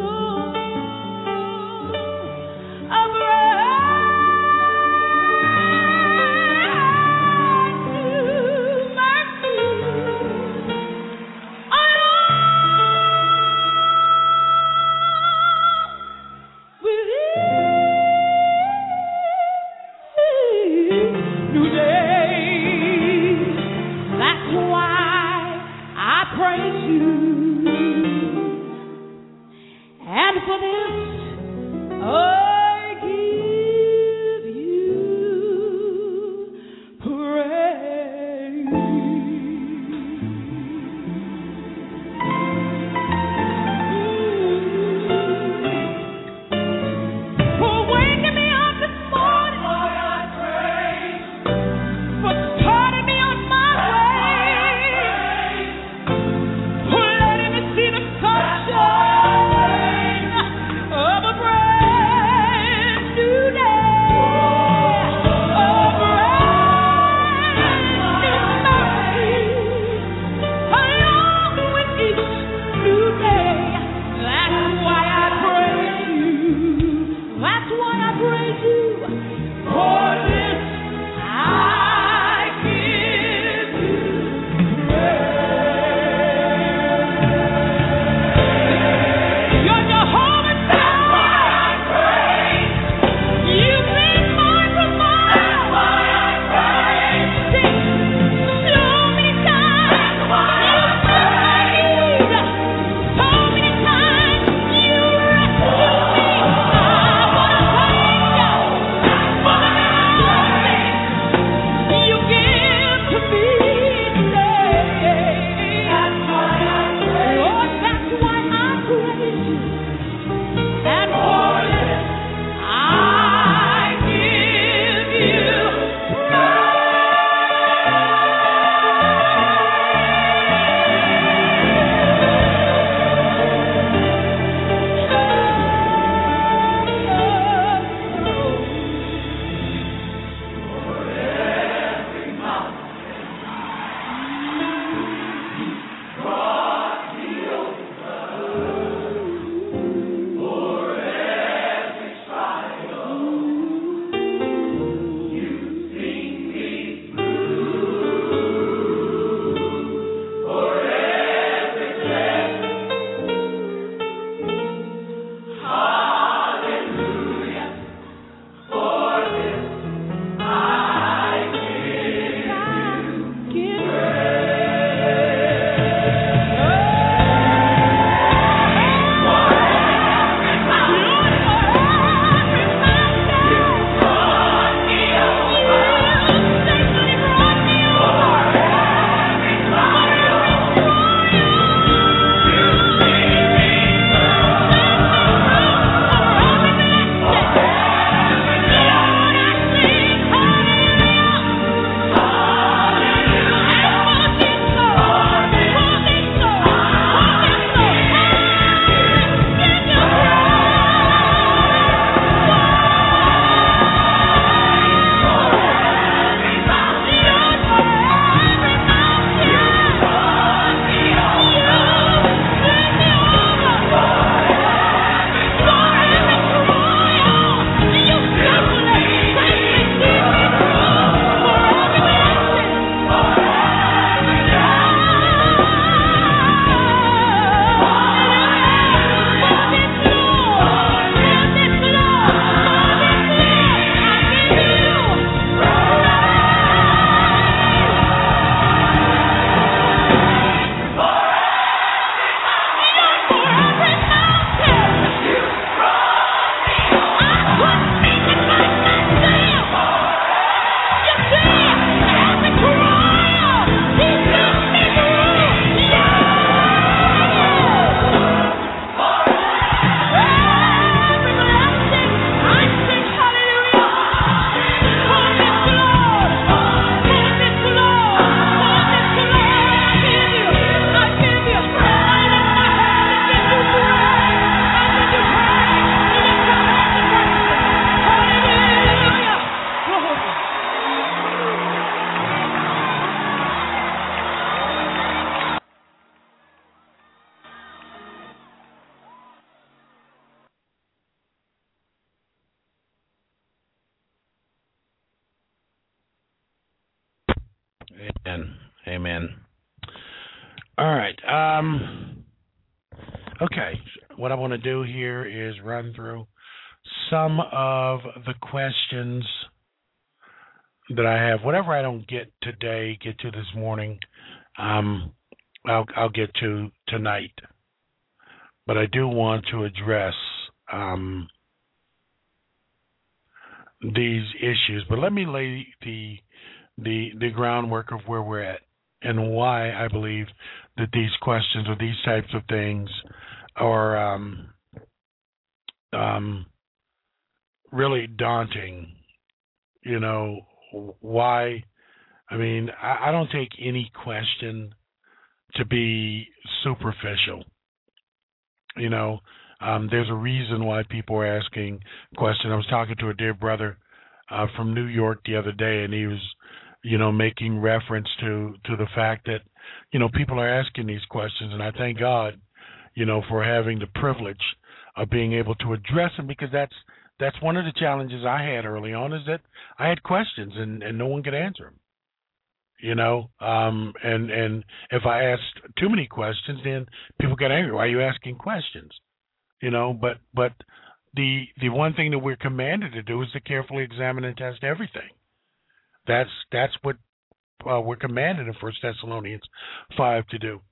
Speaker 2: Amen. Amen. All right. Um, okay. What I want to do here is run through some of the questions that I have. Whatever I don't get today, get to this morning, um, I'll, I'll get to tonight. But I do want to address um, these issues. But let me lay the the the groundwork of where we're at and why I believe that these questions or these types of things are um, um, really daunting. You know, why? I mean, I, I don't take any question to be superficial. You know, um, there's a reason why people are asking questions. I was talking to a dear brother uh, from New York the other day, and he was, you know, making reference to, to the fact that, you know, people are asking these questions, and I thank God, you know, for having the privilege of being able to address them, because that's that's one of the challenges I had early on, is that I had questions and, and no one could answer them. You know, um, and and if I asked too many questions, then people get angry. Why are you asking questions? You know, but but the the one thing that we're commanded to do is to carefully examine and test everything. That's that's what uh, we're commanded in First Thessalonians five to do.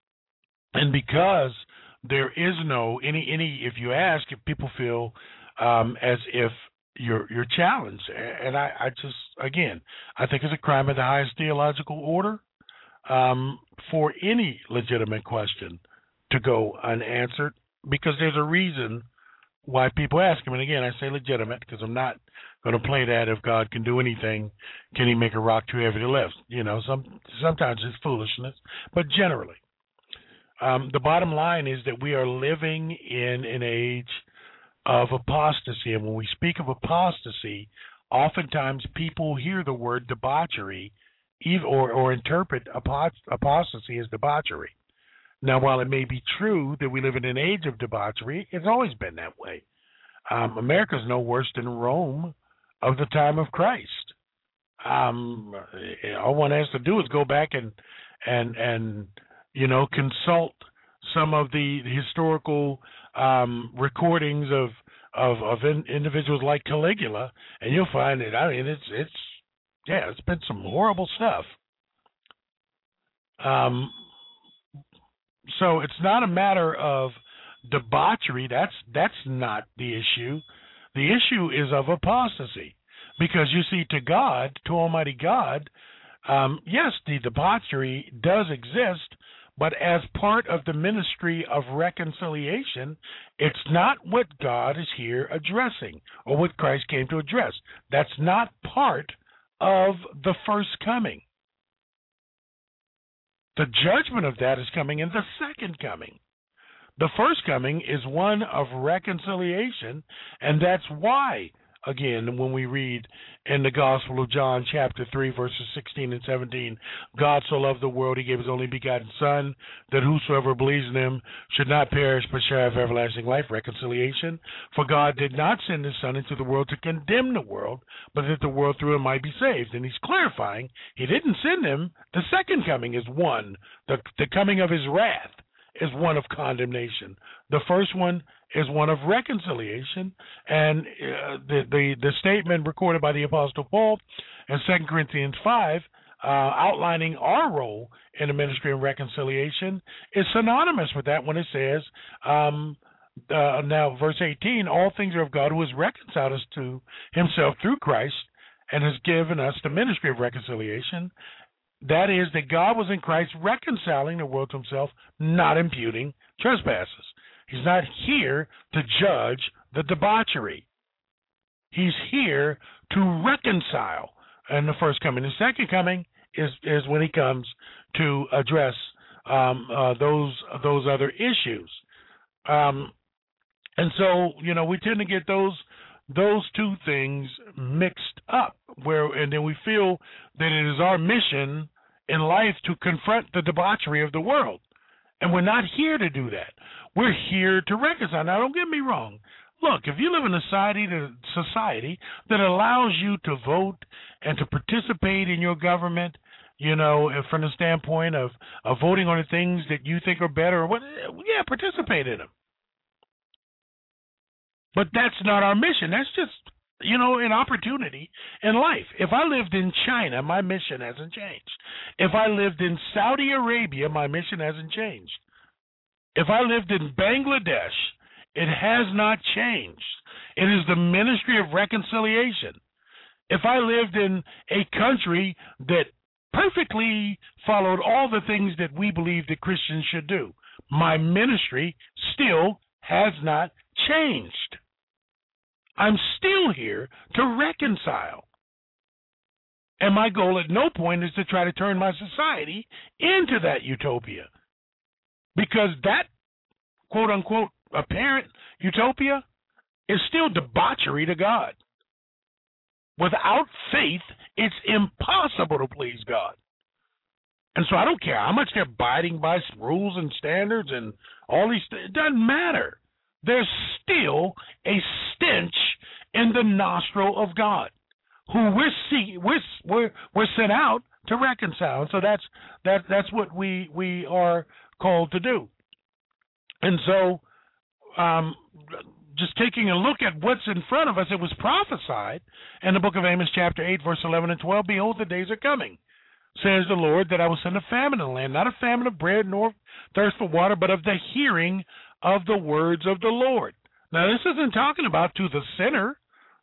Speaker 2: And because there is no any any if you ask, if people feel um, as if You're you're challenged, and I, I just again I think it's a crime of the highest theological order um, for any legitimate question to go unanswered, because there's a reason why people ask them. And again, I say legitimate because I'm not going to play that. If God can do anything, can He make a rock too heavy to lift? You know, some sometimes it's foolishness, but generally, um, the bottom line is that we are living in an age of apostasy. And when we speak of apostasy, oftentimes people hear the word debauchery or, or interpret apostasy as debauchery. Now, while it may be true that we live in an age of debauchery, it's always been that way. Um, America's no worse than Rome of the time of Christ. Um, all one has to do is go back and, and, and you know, consult some of the historical um, recordings of of, of in, individuals like Caligula, and you'll find that I mean it's it's yeah it's been some horrible stuff. Um, so it's not a matter of debauchery. That's that's not the issue. The issue is of apostasy, because you see, to God, to Almighty God, um, yes, the debauchery does exist. But as part of the ministry of reconciliation, it's not what God is here addressing or what Christ came to address. That's not part of the first coming. The judgment of that is coming in the second coming. The first coming is one of reconciliation, and that's why, again, when we read in the Gospel of John, chapter three, verses sixteen and seventeen, God so loved the world, He gave His only begotten Son, that whosoever believes in Him should not perish, but shall have everlasting life. Reconciliation. For God did not send His Son into the world to condemn the world, but that the world through Him might be saved. And He's clarifying He didn't send Him. The second coming is one. The, the coming of His wrath is one of condemnation. The first one is one of reconciliation, and uh, the, the the statement recorded by the Apostle Paul in Second Corinthians five, uh, outlining our role in the ministry of reconciliation, is synonymous with that when it says, um, uh, now verse eighteen, all things are of God, who has reconciled us to Himself through Christ and has given us the ministry of reconciliation. That is, that God was in Christ reconciling the world to Himself, not imputing trespasses. He's not here to judge the debauchery. He's here to reconcile in the first coming. The second coming is, is when He comes to address um, uh, those those other issues. Um, and so, you know, we tend to get those those two things mixed up, where and then we feel that it is our mission in life to confront the debauchery of the world. And we're not here to do that. We're here to reconcile. Now, don't get me wrong. Look, if you live in a society, society that allows you to vote and to participate in your government you know, from the standpoint of, of voting on the things that you think are better, or what, yeah, participate in them. But that's not our mission. That's just, you know, an opportunity in life. If I lived in China, my mission hasn't changed. If I lived in Saudi Arabia, my mission hasn't changed. If I lived in Bangladesh, it has not changed. It is the ministry of reconciliation. If I lived in a country that perfectly followed all the things that we believe that Christians should do, my ministry still has not changed. I'm still here to reconcile. And my goal at no point is to try to turn my society into that utopia. Because that, quote unquote, apparent utopia is still debauchery to God. Without faith, it's impossible to please God. And so I don't care how much they're abiding by rules and standards and all these things. It doesn't matter. There's still a stench in the nostril of God, who we're see, we're we're we're sent out to reconcile. And so that's that that's what we we are called to do. And so, um, just taking a look at what's in front of us, it was prophesied in the book of Amos, chapter eight, verse eleven and twelve. Behold, the days are coming, says the Lord, that I will send a famine in the land, not a famine of bread nor thirst for water, but of the hearing of the words of the Lord. Now, this isn't talking about to the sinner,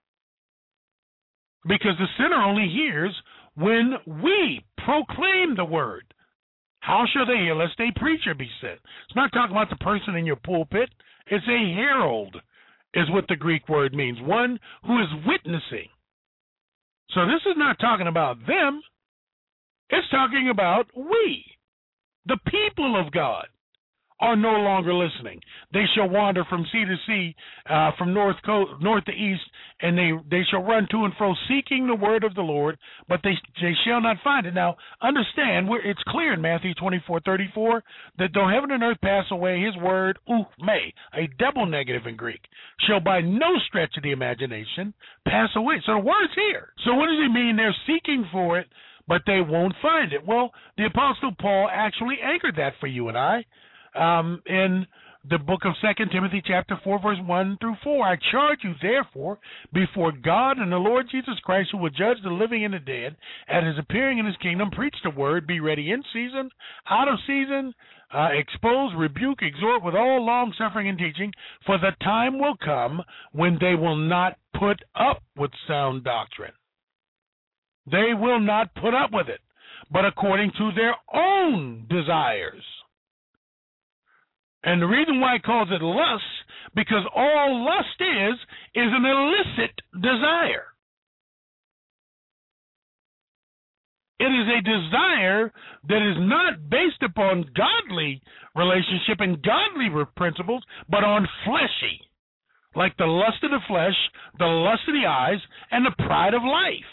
Speaker 2: because the sinner only hears when we proclaim the word. How shall they hear lest a preacher be sent? It's not talking about the person in your pulpit. It's a herald, is what the Greek word means, one who is witnessing. So this is not talking about them. It's talking about we, the people of God, are no longer listening. They shall wander from sea to sea, uh, from north co- north to east, and they, they shall run to and fro, seeking the word of the Lord, but they they shall not find it. Now, understand, we're, it's clear in Matthew twenty-four thirty-four that though heaven and earth pass away, his word, ou me, a double negative in Greek, shall by no stretch of the imagination pass away. So the word's here. So what does it mean? They're seeking for it, but they won't find it. Well, the Apostle Paul actually anchored that for you and I. Um, in the book of Second Timothy chapter four, verse one through four, I charge you therefore before God and the Lord Jesus Christ, who will judge the living and the dead, at his appearing in his kingdom, preach the word, be ready in season, out of season, uh, expose, rebuke, exhort with all long suffering and teaching, for the time will come when they will not put up with sound doctrine. They will not put up with it, but according to their own desires. And the reason why it calls it lust, because all lust is, is an illicit desire. It is a desire that is not based upon godly relationship and godly principles, but on fleshy, like the lust of the flesh, the lust of the eyes, and the pride of life.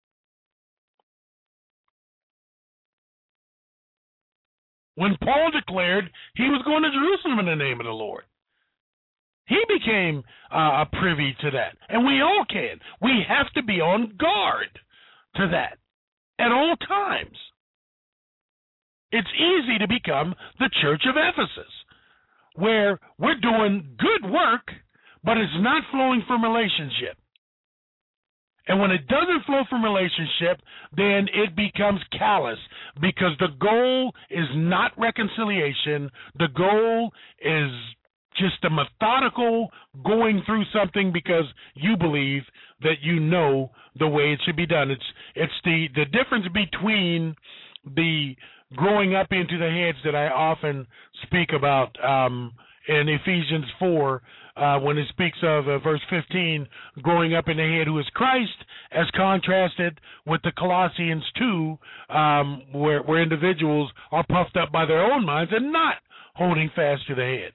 Speaker 2: When Paul declared he was going to Jerusalem in the name of the Lord, he became uh, privy to that. And we all can. We have to be on guard to that at all times. It's easy to become the Church of Ephesus, where we're doing good work, but it's not flowing from relationship. And when it doesn't flow from relationship, then it becomes callous, because the goal is not reconciliation. The goal is just a methodical going through something because you believe that you know the way it should be done. It's it's the, the difference between the growing up into the heads that I often speak about um, in Ephesians four, Uh, when it speaks of uh, verse fifteen, growing up in the head who is Christ, as contrasted with the Colossians two, um, where, where individuals are puffed up by their own minds and not holding fast to the head.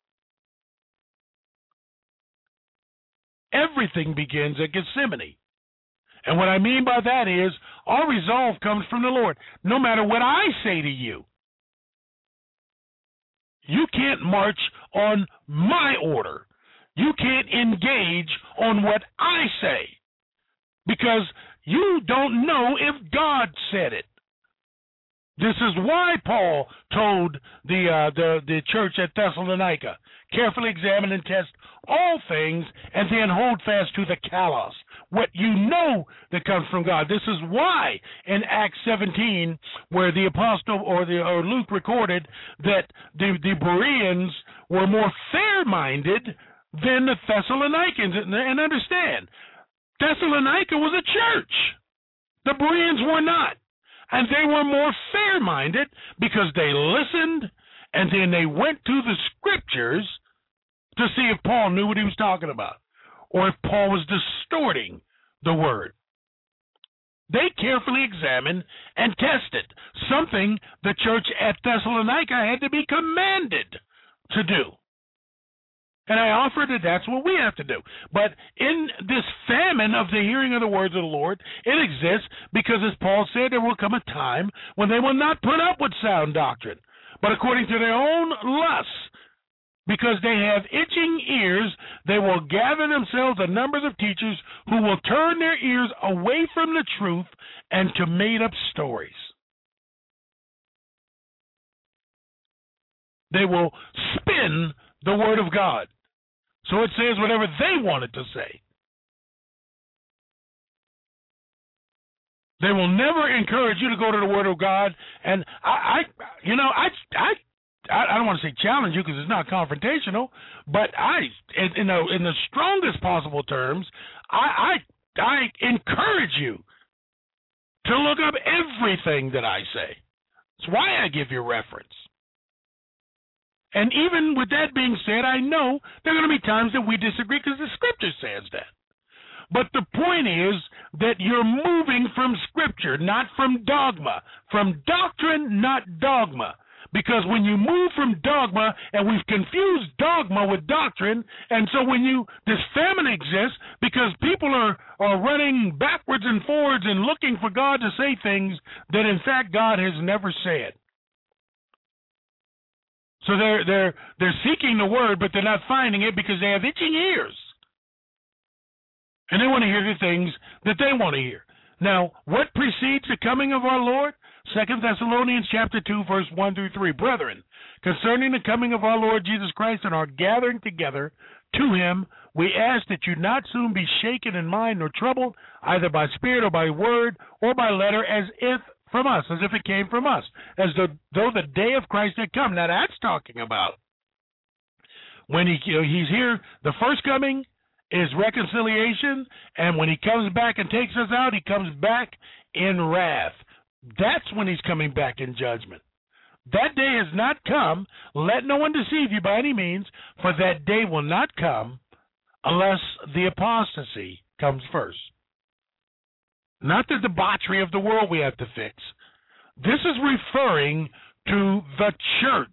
Speaker 2: Everything begins at Gethsemane. And what I mean by that is our resolve comes from the Lord. No matter what I say to you, you can't march on my order. You can't engage on what I say, because you don't know if God said it. This is why Paul told the uh, the the church at Thessalonica, carefully examine and test all things, and then hold fast to the kalos, what you know that comes from God. This is why in Acts seventeen, where the apostle or the or Luke recorded that the the Bereans were more fair-minded than the Thessalonians. And understand, Thessalonica was a church. The Bereans were not. And they were more fair-minded because they listened and then they went to the scriptures to see if Paul knew what he was talking about or if Paul was distorting the word. They carefully examined and tested, something the church at Thessalonica had to be commanded to do. And I offer that that's what we have to do. But in this famine of the hearing of the words of the Lord, it exists because, as Paul said, there will come a time when they will not put up with sound doctrine, but according to their own lusts, because they have itching ears, they will gather themselves a number of teachers who will turn their ears away from the truth and to made-up stories. They will spin the word of God. So it says whatever they want it to say. They will never encourage you to go to the Word of God. And I, I you know, I, I, I don't want to say challenge you because it's not confrontational, but I, in, in, the, in the strongest possible terms, I, I, I encourage you to look up everything that I say. That's why I give you reference. And even with that being said, I know there are going to be times that we disagree because the Scripture says that. But the point is that you're moving from Scripture, not from dogma. From doctrine, not dogma. Because when you move from dogma, and we've confused dogma with doctrine, and so when you, this famine exists because people are, are running backwards and forwards and looking for God to say things that in fact God has never said. So they're they're they're seeking the word, but they're not finding it because they have itching ears, and they want to hear the things that they want to hear. Now, what precedes the coming of our Lord? Second Thessalonians chapter two, verse one through three. Brethren, concerning the coming of our Lord Jesus Christ and our gathering together to Him, we ask that you not soon be shaken in mind nor troubled, either by spirit or by word or by letter, as if from us, as if it came from us, as though, though the day of Christ had come. Now that's talking about when he he's here. The first coming is reconciliation, and when he comes back and takes us out, he comes back in wrath. That's when he's coming back in judgment. That day has not come. Let no one deceive you by any means, for that day will not come unless the apostasy comes first. Not the debauchery of the world we have to fix. This is referring to the church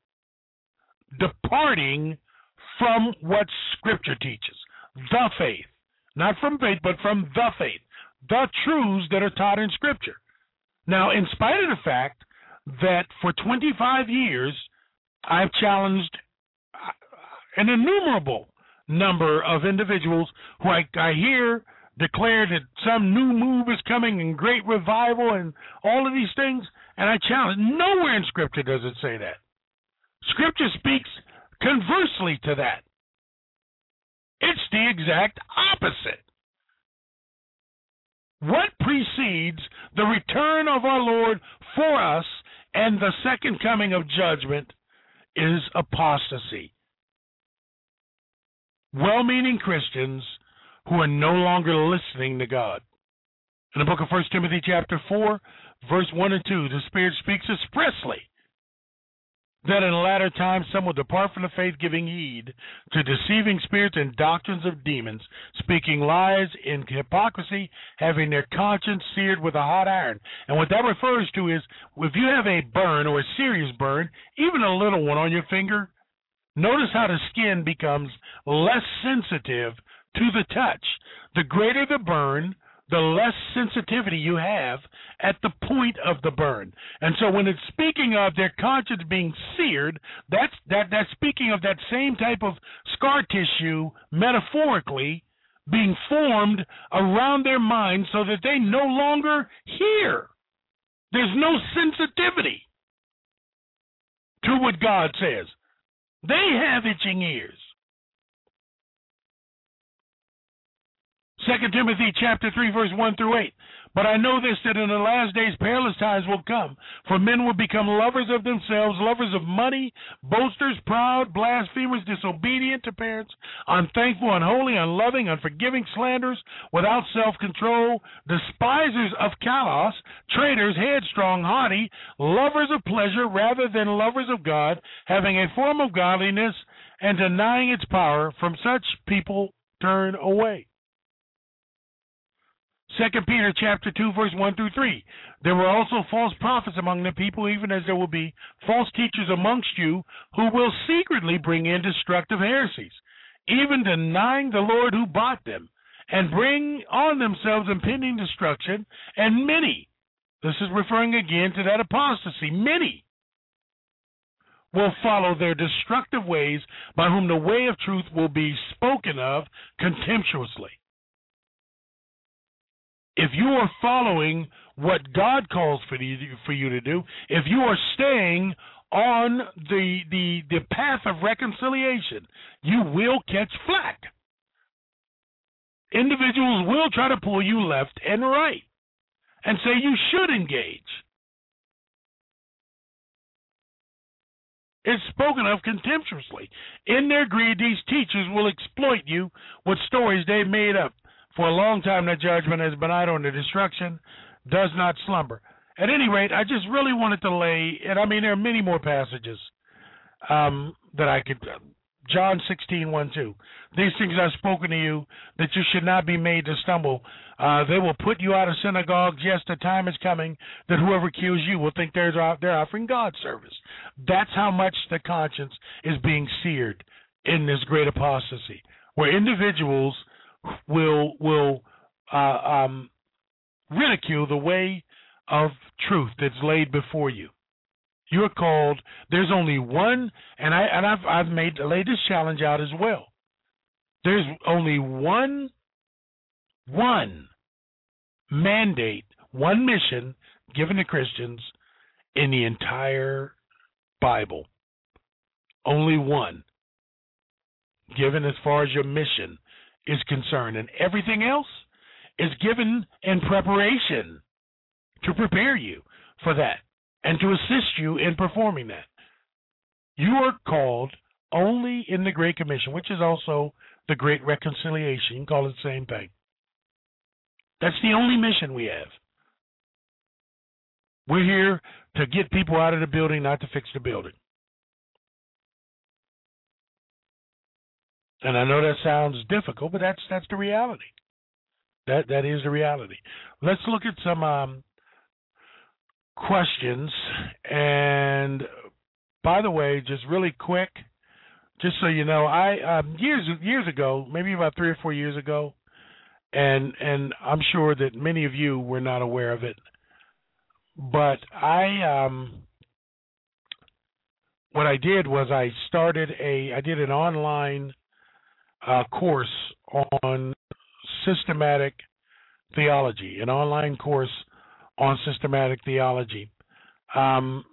Speaker 2: departing from what Scripture teaches. The faith. Not from faith, but from the faith. The truths that are taught in Scripture. Now, in spite of the fact that for twenty-five years I've challenged an innumerable number of individuals who I, I hear declare that some new move is coming and great revival and all of these things, and I challenge. Nowhere in Scripture does it say that. Scripture speaks conversely to that. It's the exact opposite. What precedes the return of our Lord for us and the second coming of judgment is apostasy. Well-meaning Christians who are no longer listening to God. In the book of First Timothy chapter four, verse one and two, the Spirit speaks expressly that in the latter times some will depart from the faith, giving heed to deceiving spirits and doctrines of demons, speaking lies in hypocrisy, having their conscience seared with a hot iron. And what that refers to is, if you have a burn or a serious burn, even a little one on your finger, notice how the skin becomes less sensitive to the touch. The greater the burn, the less sensitivity you have at the point of the burn. And so when it's speaking of their conscience being seared, that's that that's speaking of that same type of scar tissue, metaphorically, being formed around their mind so that they no longer hear There's no sensitivity to what God says. They have itching ears. Second Timothy chapter three, verse one through eight. But I know this, that in the last days perilous times will come, for men will become lovers of themselves, lovers of money, boasters, proud, blasphemers, disobedient to parents, unthankful, unholy, unloving, unforgiving, slanderers, without self-control, despisers of kalos, traitors, headstrong, haughty, lovers of pleasure rather than lovers of God, having a form of godliness and denying its power. From such people turn away. Second Peter chapter two, verse one through three. There were also false prophets among the people, even as there will be false teachers amongst you, who will secretly bring in destructive heresies, even denying the Lord who bought them, and bring on themselves impending destruction. And many, this is referring again to that apostasy, many will follow their destructive ways, by whom the way of truth will be spoken of contemptuously. If you are following what God calls for you, for you to do, if you are staying on the, the, the path of reconciliation, you will catch flack. Individuals will try to pull you left and right and say you should engage. It's spoken of contemptuously. In their greed, these teachers will exploit you with stories they've made up. For a long time, the judgment has been idle, and the destruction does not slumber. At any rate, I just really wanted to lay, and I mean, there are many more passages um, that I could. John sixteen, one, two. These things I've spoken to you, that you should not be made to stumble. Uh, they will put you out of synagogues. Yes, the time is coming that whoever kills you will think they're, they're offering God service. That's how much the conscience is being seared in this great apostasy, where individuals will will uh, um, ridicule the way of truth that's laid before you. You are called. There's only one, and I and I've I've made laid this challenge out as well. There's only one one mandate, one mission given to Christians in the entire Bible. Only one given as far as your mission is concerned, and everything else is given in preparation to prepare you for that and to assist you in performing that. You are called only in the Great Commission, which is also the Great Reconciliation. You can call it the same thing. That's the only mission we have. We're here to get people out of the building, not to fix the building. And I know that sounds difficult, but that's that's the reality. That that is the reality. Let's look at some um, questions. And by the way, just really quick, just so you know, I um, years years ago, maybe about three or four years ago, and and I'm sure that many of you were not aware of it, but I um, what I did was I started a I did an online Uh, course on systematic theology, an online course on systematic theology. Um,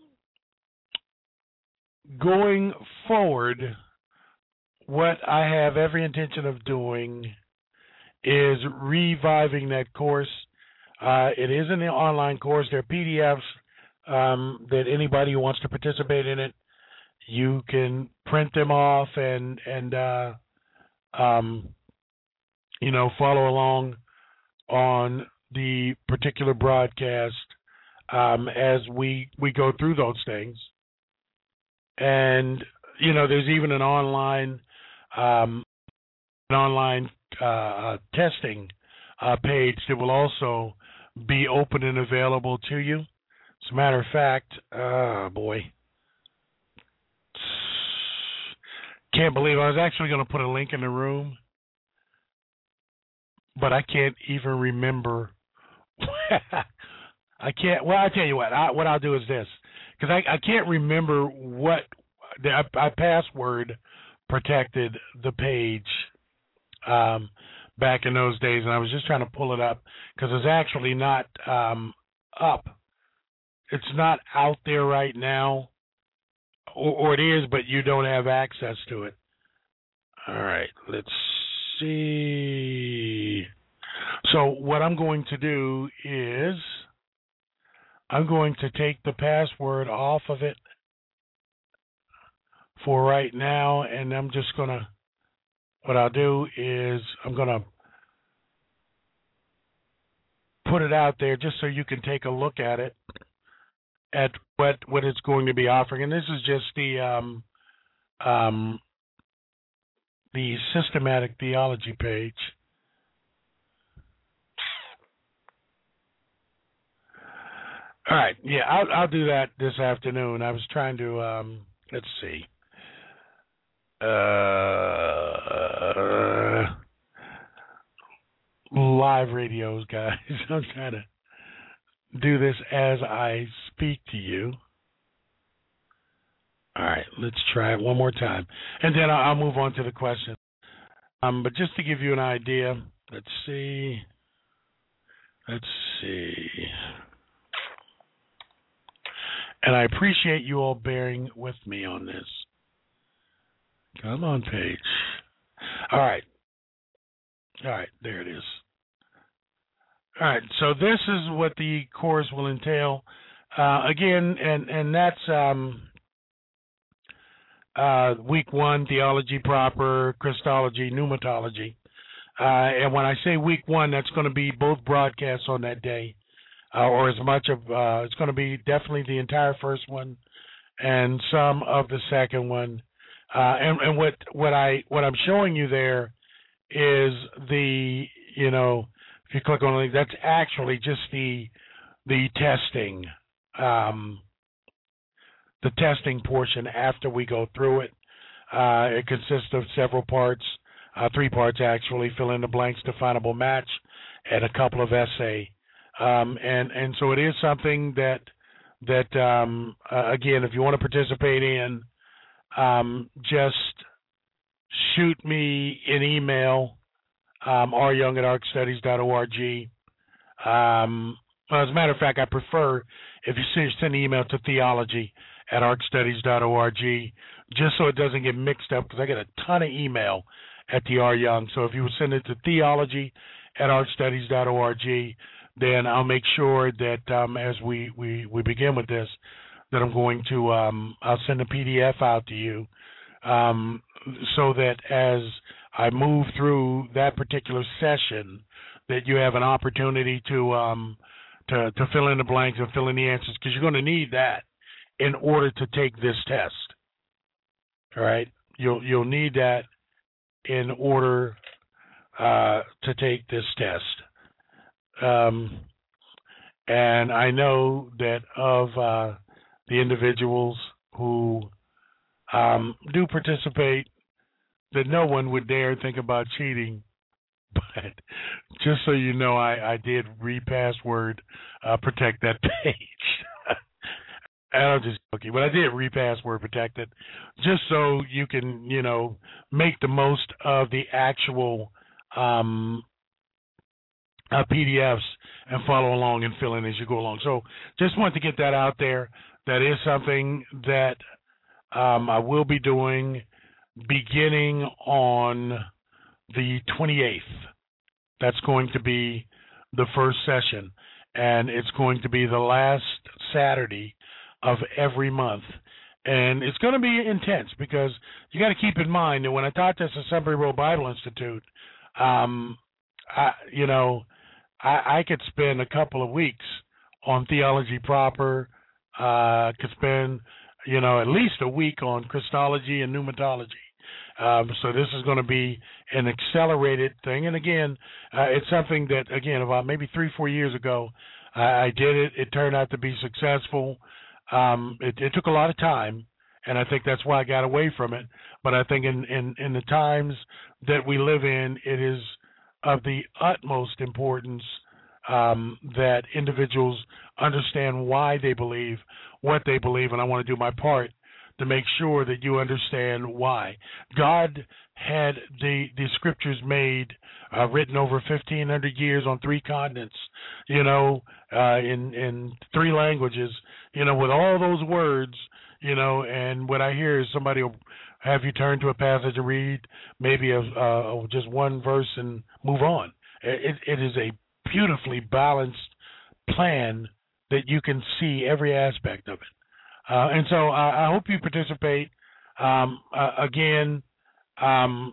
Speaker 2: going forward, what I have every intention of doing is reviving that course. Uh, it is an online course. There are P D Fs um, that anybody who wants to participate in it, you can print them off and and uh, Um, you know, follow along on the particular broadcast um, as we we go through those things. And you know, there's even an online um, an online uh, uh, testing uh, page that will also be open and available to you. As a matter of fact, oh boy. Can't believe I was actually going to put a link in the room, but I can't even remember. I can't. Well, I tell you what. I, what I'll do is this, because I, I can't remember what I, I password protected the page um, back in those days, and I was just trying to pull it up because it's actually not um, up it's not out there right now, or, or it is, but you don't have access to it. All right, let's see. So what I'm going to do is I'm going to take the password off of it for right now, and I'm just going to, what I'll do is I'm going to put it out there just so you can take a look at it, at what, what it's going to be offering. And this is just the um, um, the systematic theology page. All right, yeah, I'll, I'll do that this afternoon. I was trying to, um, let's see. Uh, live radios, guys. I'm trying to do this as I speak to you. All right, let's try it one more time, and then I'll, I'll move on to the question. Um, but just to give you an idea, let's see. Let's see. And I appreciate you all bearing with me on this. Come on, page. All right. All right, there it is. All right, so this is what the course will entail. Uh, again, and, and that's um, uh, week one, theology proper, Christology, pneumatology. Uh, and when I say week one, that's going to be both broadcasts on that day. Uh, or as much of, uh, it's going to be definitely the entire first one and some of the second one. Uh, and, and what, what I, what I'm showing you there is the, you know, if you click on the link, that's actually just the, the testing, um, the testing portion after we go through it. Uh, it consists of several parts, uh, three parts actually: fill in the blanks, definable match, and a couple of essay. Um, and, and so it is something that, that um, uh, again, if you want to participate in, um, just shoot me an email, um, r young at arc studies dot org. Um, well, as a matter of fact, I prefer if you send, send an email to theology at arc studies dot org, just so it doesn't get mixed up, because I get a ton of email at the R Young. So if you would send it to theology at arc studies dot org, then I'll make sure that um, as we, we, we begin with this, that I'm going to, um, I'll send a P D F out to you, um, so that as I move through that particular session, that you have an opportunity to, um, to, to fill in the blanks and fill in the answers, because you're going to need that in order to take this test. All right? You'll, you'll need that in order uh, to take this test. Um, and I know that of uh, the individuals who um, do participate, that no one would dare think about cheating. But just so you know, I, I did re-password uh, protect that page. I'm just joking, but I did re-password protect it, just so you can, you know, make the most of the actual um, Uh, P D Fs and follow along and fill in as you go along. So just want to get that out there. That is something that um, I will be doing beginning on the twenty-eighth. That's going to be the first session, and it's going to be the last Saturday of every month. And it's going to be intense, because you got to keep in mind that when I taught this at Sunbury Road Bible Institute, um, I, you know, I, I could spend a couple of weeks on theology proper, uh, could spend, you know, at least a week on Christology and pneumatology. Um, so this is going to be an accelerated thing. And again, uh, it's something that, again, about maybe three, four years ago, I, I did it. It turned out to be successful. Um, it, it took a lot of time, and I think that's why I got away from it. But I think in, in, in the times that we live in, it is of the utmost importance um, that individuals understand why they believe what they believe, and I want to do my part to make sure that you understand why. God had the the scriptures made, uh, written over fifteen hundred years on three continents, you know, uh, in in three languages, you know, with all those words, you know, and what I hear is somebody will have you turn to a passage and read maybe a, uh, just one verse and move on. It, it is a beautifully balanced plan that you can see every aspect of it. Uh, and so I, I hope you participate. Um, uh, again, um,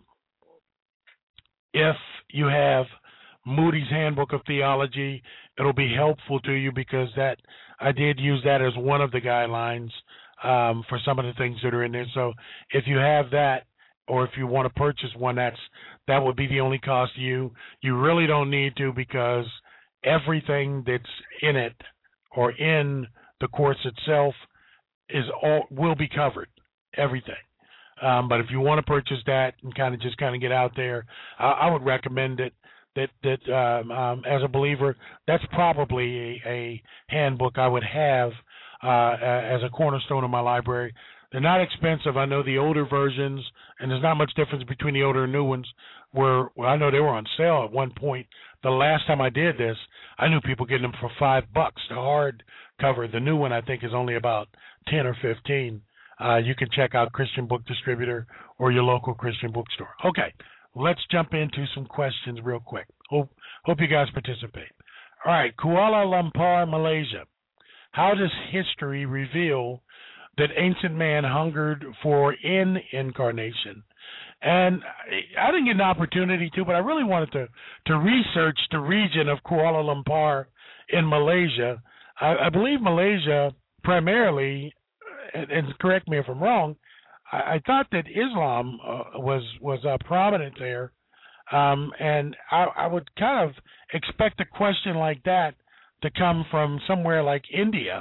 Speaker 2: if you have Moody's Handbook of Theology, it'll be helpful to you because that I did use that as one of the guidelines um, for some of the things that are in there. So if you have that, or if you want to purchase one, that's that would be the only cost to you. You really don't need to because everything that's in it or in the course itself is all will be covered. Everything. Um, but if you want to purchase that and kind of just kind of get out there, I, I would recommend it. That that um, um, as a believer, that's probably a, a handbook I would have uh, as a cornerstone of my library. They're not expensive. I know the older versions, and there's not much difference between the older and new ones. Were well, I know they were on sale at one point. The last time I did this, I knew people getting them for five bucks. The hard cover, the new one, I think is only about ten or fifteen. Uh, you can check out Christian Book Distributor or your local Christian bookstore. Okay, let's jump into some questions real quick. Hope hope you guys participate. All right, Kuala Lumpur, Malaysia. How does history reveal that ancient man hungered for in incarnation? And I didn't get an opportunity to, but I really wanted to, to research the region of Kuala Lumpur in Malaysia. I, I believe Malaysia primarily, and, and correct me if I'm wrong, I, I thought that Islam uh, was was uh, prominent there, um, and I, I would kind of expect a question like that to come from somewhere like India.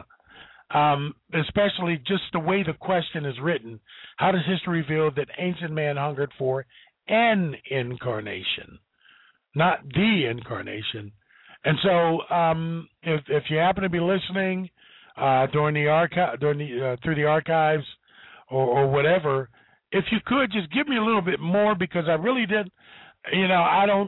Speaker 2: Um, especially just the way the question is written. How does history reveal that ancient man hungered for an incarnation, not the incarnation? And so, um, if if you happen to be listening uh, during the archive, during the uh, through the archives, or, or whatever, if you could just give me a little bit more, because I really did, you know, I don't,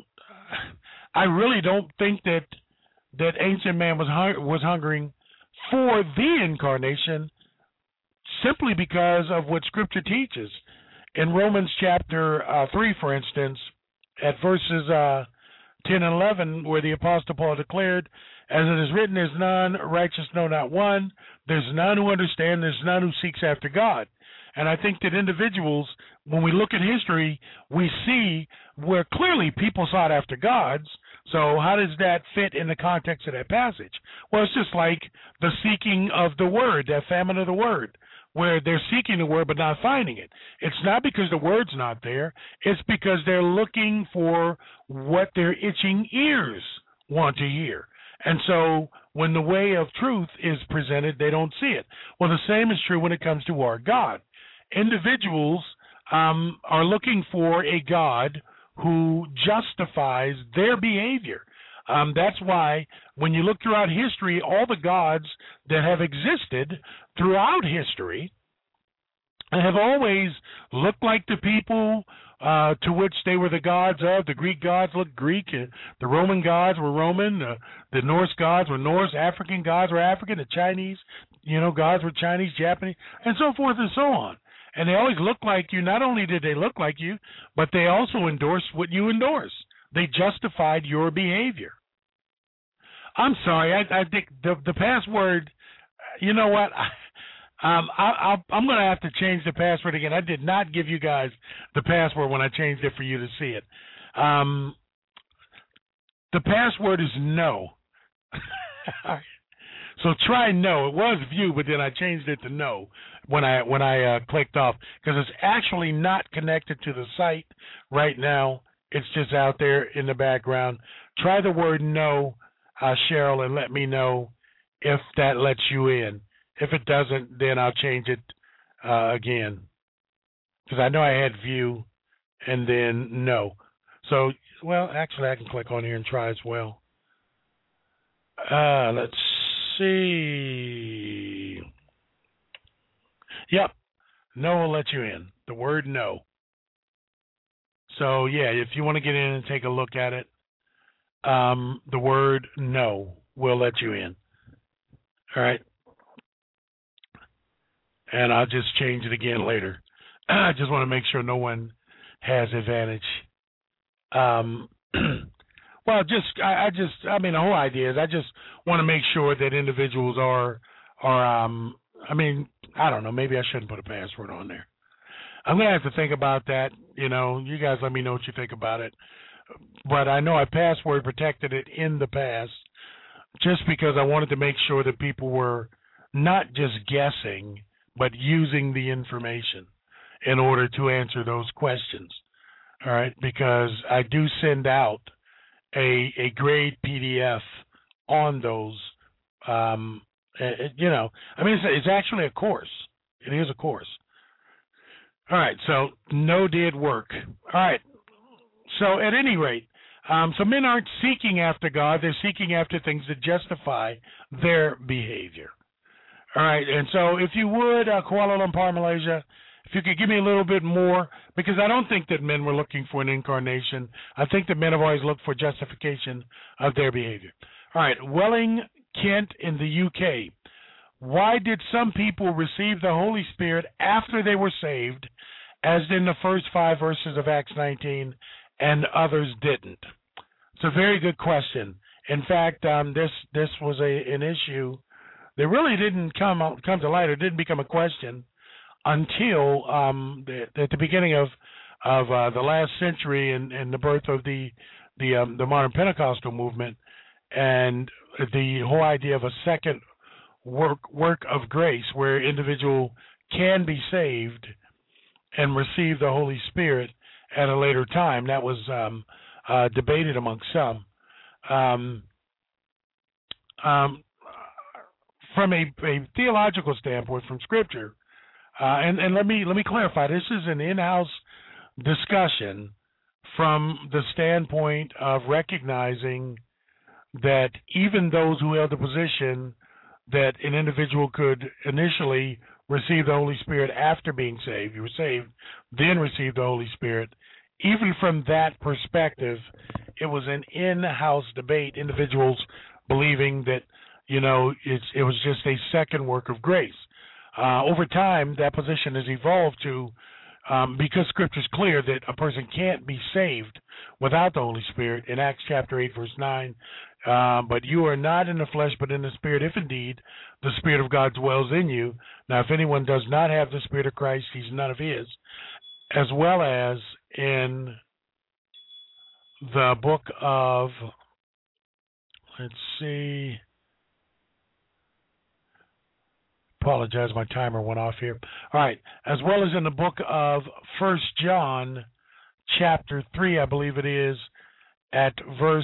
Speaker 2: I really don't think that that ancient man was hung, was hungering for the incarnation, simply because of what Scripture teaches. In Romans chapter uh, three, for instance, at verses uh, ten and eleven, where the Apostle Paul declared, as it is written, there's none righteous, no, not one. There's none who understand. There's none who seeks after God. And I think that individuals, when we look at history, we see where clearly people sought after gods. So how does that fit in the context of that passage? Well, it's just like the seeking of the word, that famine of the word, where they're seeking the word but not finding it. It's not because the word's not there. It's because they're looking for what their itching ears want to hear. And so when the way of truth is presented, they don't see it. Well, the same is true when it comes to our God. Individuals um, are looking for a God who justifies their behavior. Um, that's why when you look throughout history, all the gods that have existed throughout history have always looked like the people uh, to which they were the gods of. The Greek gods looked Greek, and the Roman gods were Roman, uh, the Norse gods were Norse, African gods were African, the Chinese, you know, gods were Chinese, Japanese, and so forth and so on. And they always looked like you. Not only did they look like you, but they also endorsed what you endorse. They justified your behavior. I'm sorry. I, I think the the password, you know what? Um, I, I, I'm going to have to change the password again. I did not give you guys the password when I changed it for you to see it. Um, the password is no. So try no. It was view, but then I changed it to no when I when I uh, clicked off, because it's actually not connected to the site right now. It's just out there in the background. Try the word no, uh, Cheryl, and let me know if that lets you in. If it doesn't, then I'll change it uh, again, because I know I had view and then no. So, well, actually, I can click on here and try as well. Uh, let's see. Yep. No will let you in. The word no. So, yeah, if you want to get in and take a look at it, um, the word no will let you in. All right? And I'll just change it again later. I just want to make sure no one has advantage. Um, well, just I, I just I mean the whole idea is I just want to make sure that individuals are are um I mean I don't know, maybe I shouldn't put a password on there. I'm gonna have to think about that. You know, you guys let me know what you think about it. But I know I password protected it in the past just because I wanted to make sure that people were not just guessing but using the information in order to answer those questions. All right, because I do send out a a grade P D F on those. Um, it, you know, I mean, it's, it's actually a course. It is a course. All right, so no did work. All right, so at any rate, um, so men aren't seeking after God; they're seeking after things that justify their behavior. All right, and so if you would, uh, Kuala Lumpur, Malaysia, if you could give me a little bit more, because I don't think that men were looking for an incarnation. I think that men have always looked for justification of their behavior. All right, Welling, Kent in the U K. Why did some people receive the Holy Spirit after they were saved, as in the first five verses of Acts nineteen, and others didn't? It's a very good question. In fact, um, this this was a an issue that really didn't come come to light, or didn't become a question until um, the, at the beginning of of uh, the last century and, and the birth of the the um, the modern Pentecostal movement, and the whole idea of a second work work of grace, where individual can be saved and receive the Holy Spirit at a later time. That was um, uh, debated among some. Um, um, from a, a theological standpoint, from Scripture. Uh, and, and let me let me clarify. This is an in-house discussion from the standpoint of recognizing that even those who held the position that an individual could initially receive the Holy Spirit after being saved, you were saved, then receive the Holy Spirit, even from that perspective, it was an in-house debate, individuals believing that, you know, it's, it was just a second work of grace. Uh, over time, that position has evolved to, um, because Scripture is clear that a person can't be saved without the Holy Spirit. In Acts chapter eight, verse nine, uh, but you are not in the flesh, but in the Spirit, if indeed the Spirit of God dwells in you. Now, if anyone does not have the Spirit of Christ, he's none of his. As well as in the book of, let's see, apologize, my timer went off here. All right, as well as in the book of First John, chapter three, I believe it is, at verse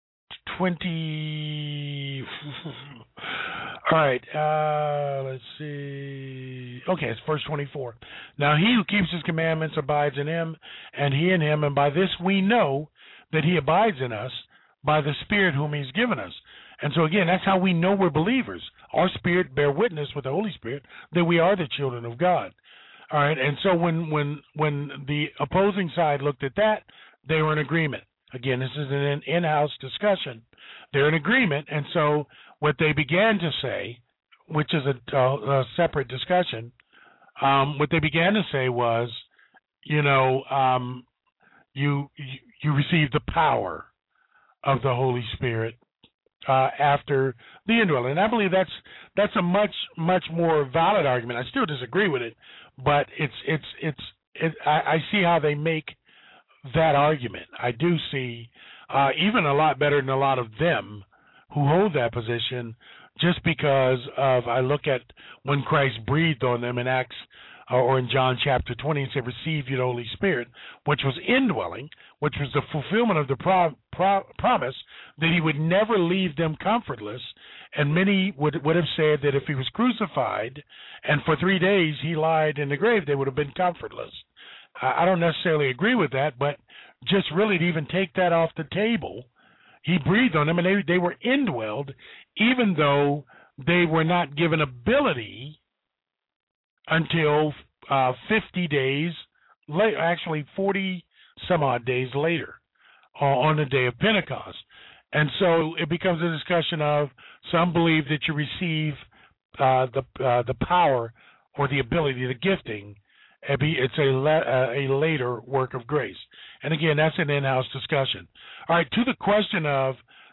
Speaker 2: twenty. All right, uh, let's see. Okay, it's verse twenty-four. Now he who keeps his commandments abides in him, and he in him, and by this we know that he abides in us, by the Spirit whom he's given us. And so again, that's how we know we're believers. Our spirit bear witness with the Holy Spirit that we are the children of God. All right, and so when when when the opposing side looked at that, they were in agreement. Again, this is an in-house discussion. They're in agreement, and so what they began to say, which is a, a, a separate discussion, um, what they began to say was, you know, um, you, you you receive the power of the Holy Spirit uh, after the indwelling. And I believe that's that's a much much more valid argument. I still disagree with it, but it's it's it's it, I, I see how they make that argument. I do see uh, even a lot better than a lot of them who hold that position, just because of, I look at when Christ breathed on them in Acts uh, or in John chapter twenty and said, receive you the Holy Spirit, which was indwelling, which was the fulfillment of the pro- pro- promise that he would never leave them comfortless. And many would, would have said that if he was crucified and for three days he lied in the grave, they would have been comfortless. I don't necessarily agree with that, but just really to even take that off the table, he breathed on them, and they they were indwelled, even though they were not given ability until uh, fifty days later, actually forty some odd days later, uh, on the day of Pentecost. And so it becomes a discussion of some believe that you receive uh, the uh, the power or the ability, the gifting. It's a, le- a later work of grace. And again, that's an in-house discussion. All right, to the question of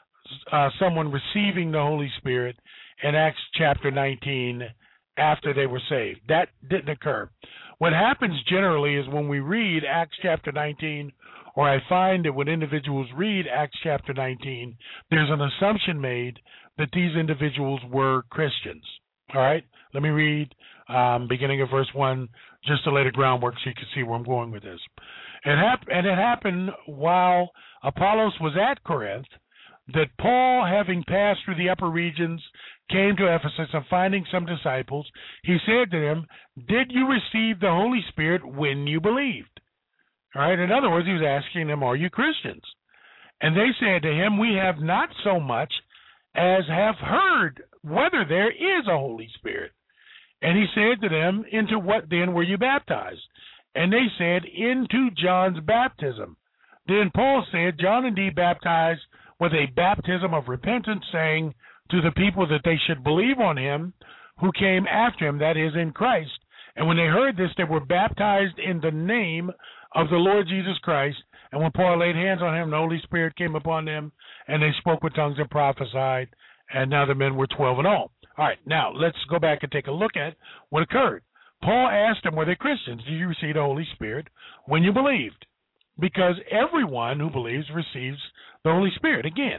Speaker 2: uh, someone receiving the Holy Spirit in Acts chapter nineteen after they were saved. That didn't occur. What happens generally is when we read Acts chapter nineteen, or I find that when individuals read Acts chapter nineteen, there's an assumption made that these individuals were Christians. All right, let me read um, beginning of verse one, just to lay the groundwork so you can see where I'm going with this. It hap- and it happened while Apollos was at Corinth, that Paul, having passed through the upper regions, came to Ephesus, and finding some disciples, he said to them, "Did you receive the Holy Spirit when you believed?" All right, in other words, he was asking them, "Are you Christians?" And they said to him, "We have not so much as have heard whether there is a Holy Spirit." And he said to them, "Into what then were you baptized?" And they said, "Into John's baptism." Then Paul said, "John indeed baptized with a baptism of repentance, saying to the people that they should believe on him who came after him, that is, in Christ. And when they heard this, they were baptized in the name of the Lord Jesus Christ. And when Paul laid hands on him, the Holy Spirit came upon them, and they spoke with tongues and prophesied. And now the men were twelve in all. All right, now let's go back and take a look at what occurred. Paul asked them, were they Christians? Did you receive the Holy Spirit when you believed? Because everyone who believes receives the Holy Spirit. Again,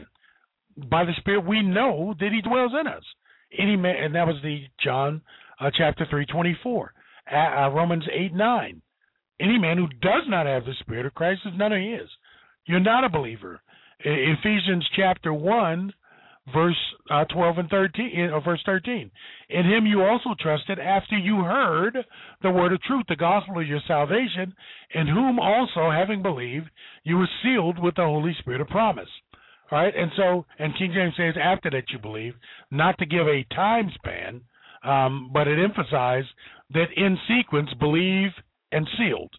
Speaker 2: by the Spirit we know that he dwells in us. Any man, and that was the John uh, chapter three twenty-four, uh, uh, Romans eight nine. Any man who does not have the Spirit of Christ is none of his. You're not a believer. E- Ephesians chapter one, verse uh, twelve and thirteen, or verse thirteen. In him you also trusted after you heard the word of truth, the gospel of your salvation, in whom also, having believed, you were sealed with the Holy Spirit of promise. All right, and so, and King James says after that you believe, not to give a time span, um, but it emphasized that in sequence, believe and sealed.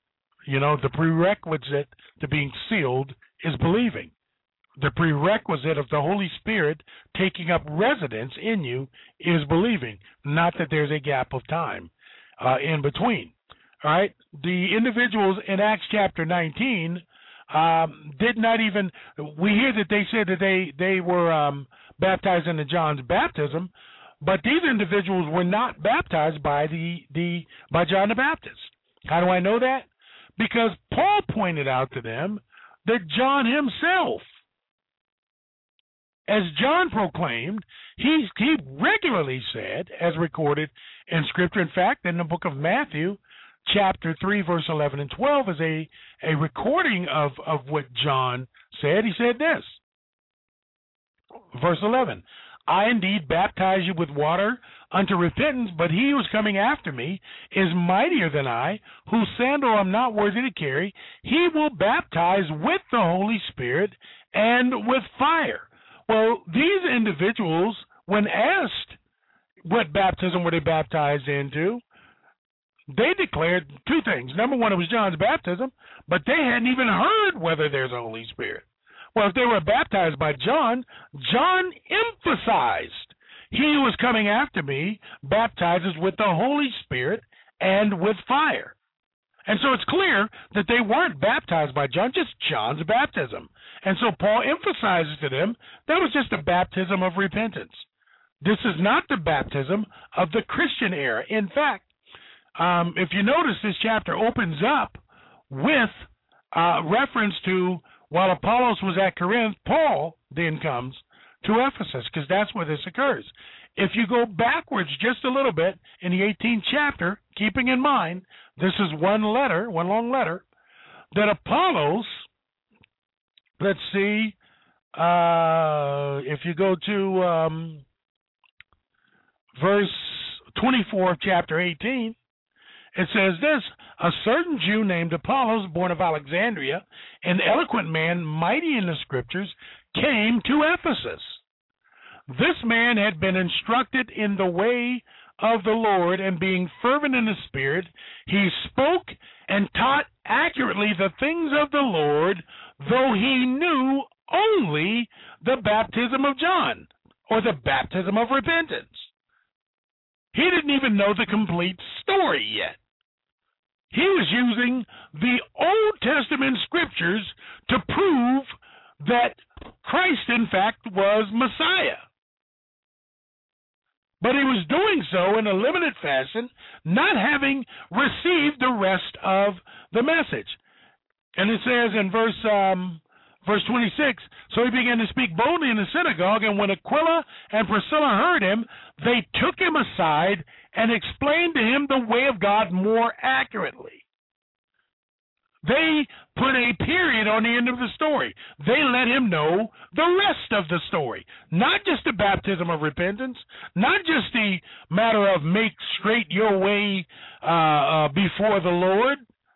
Speaker 2: You know, the prerequisite to being sealed is believing. The prerequisite of the Holy Spirit taking up residence in you is believing, not that there's a gap of time uh, in between. All right, the individuals in Acts chapter nineteen um, did not even, we hear that they said that they, they were um, baptized into John's baptism, but these individuals were not baptized by the, the by John the Baptist. How do I know that? Because Paul pointed out to them that John himself, as John proclaimed, he, he regularly said, as recorded in Scripture, in fact, in the book of Matthew, chapter three, verse eleven and twelve, is a, a recording of, of what John said. He said this, verse eleven, I indeed baptize you with water unto repentance, but he who is coming after me is mightier than I, whose sandal I'm not worthy to carry. He will baptize with the Holy Spirit and with fire. Well, these individuals, when asked what baptism were they baptized into, they declared two things. Number one, it was John's baptism, but they hadn't even heard whether there's a Holy Spirit. Well, if they were baptized by John, John emphasized, he who is coming after me baptizes with the Holy Spirit and with fire. And so it's clear that they weren't baptized by John, just John's baptism. And so Paul emphasizes to them that was just a baptism of repentance. This is not the baptism of the Christian era. In fact, um, if you notice, this chapter opens up with uh, reference to while Apollos was at Corinth, Paul then comes to Ephesus, because that's where this occurs. If you go backwards just a little bit in the eighteenth chapter, keeping in mind this is one letter, one long letter, that Apollos, let's see, uh, if you go to um, verse twenty-four of chapter eighteen, it says this, a certain Jew named Apollos, born of Alexandria, an eloquent man, mighty in the Scriptures, came to Ephesus. This man had been instructed in the way of the Lord, and being fervent in the Spirit, he spoke and taught accurately the things of the Lord, though he knew only the baptism of John, or the baptism of repentance. He didn't even know the complete story yet. He was using the Old Testament scriptures to prove that Christ, in fact, was Messiah. But he was doing so in a limited fashion, not having received the rest of the message. And it says in verse um, verse twenty-six, so he began to speak boldly in the synagogue, and when Aquila and Priscilla heard him, they took him aside and explained to him the way of God more accurately. They put a period on the end of the story. They let him know the rest of the story. Not just the baptism of repentance, not just the matter of make straight your way uh, uh, before the Lord,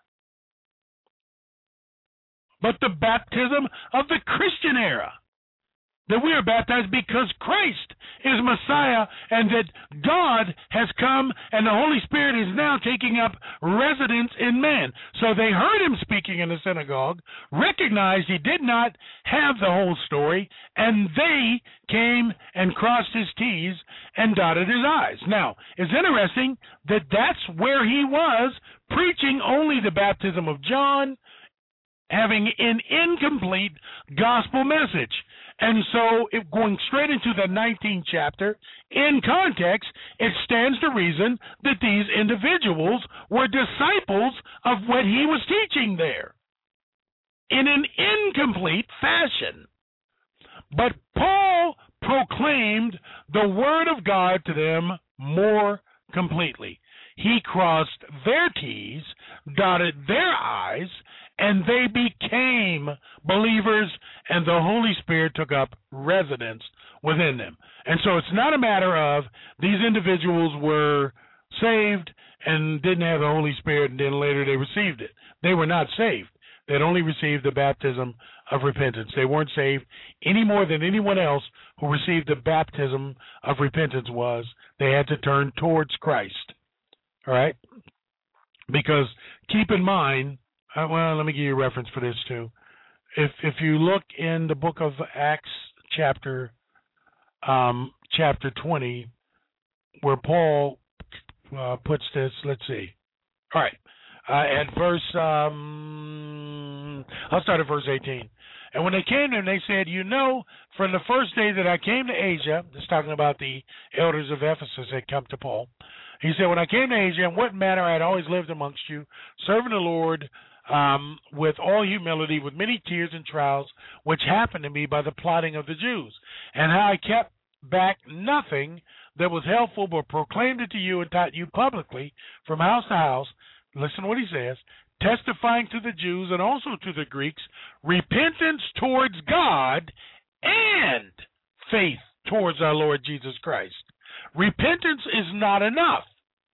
Speaker 2: but the baptism of the Christian era. That we are baptized because Christ is Messiah, and that God has come and the Holy Spirit is now taking up residence in man. So they heard him speaking in the synagogue, recognized he did not have the whole story, and they came and crossed his T's and dotted his I's. Now, it's interesting that that's where he was, preaching only the baptism of John, having an incomplete gospel message. And so, if going straight into the nineteenth chapter, in context, it stands to reason that these individuals were disciples of what he was teaching there in an incomplete fashion. But Paul proclaimed the word of God to them more completely. He crossed their T's, dotted their I's, and they became believers, and the Holy Spirit took up residence within them. And so it's not a matter of these individuals were saved and didn't have the Holy Spirit, and then later they received it. They were not saved. They had only received the baptism of repentance. They weren't saved any more than anyone else who received the baptism of repentance was. They had to turn towards Christ. All right? Because keep in mind, Uh, well, let me give you a reference for this too. If if you look in the book of Acts, chapter um, chapter twenty, where Paul uh, puts this, let's see. All right, uh, at verse, um, I'll start at verse eighteen. And when they came to him, they said, "You know, from the first day that I came to Asia," this is talking about the elders of Ephesus that come to Paul. He said, "When I came to Asia, in what manner I had always lived amongst you, serving the Lord." Um, with all humility, with many tears and trials, which happened to me by the plotting of the Jews, and how I kept back nothing that was helpful, but proclaimed it to you and taught you publicly from house to house. Listen to what he says, testifying to the Jews and also to the Greeks, repentance towards God and faith towards our Lord Jesus Christ. Repentance is not enough.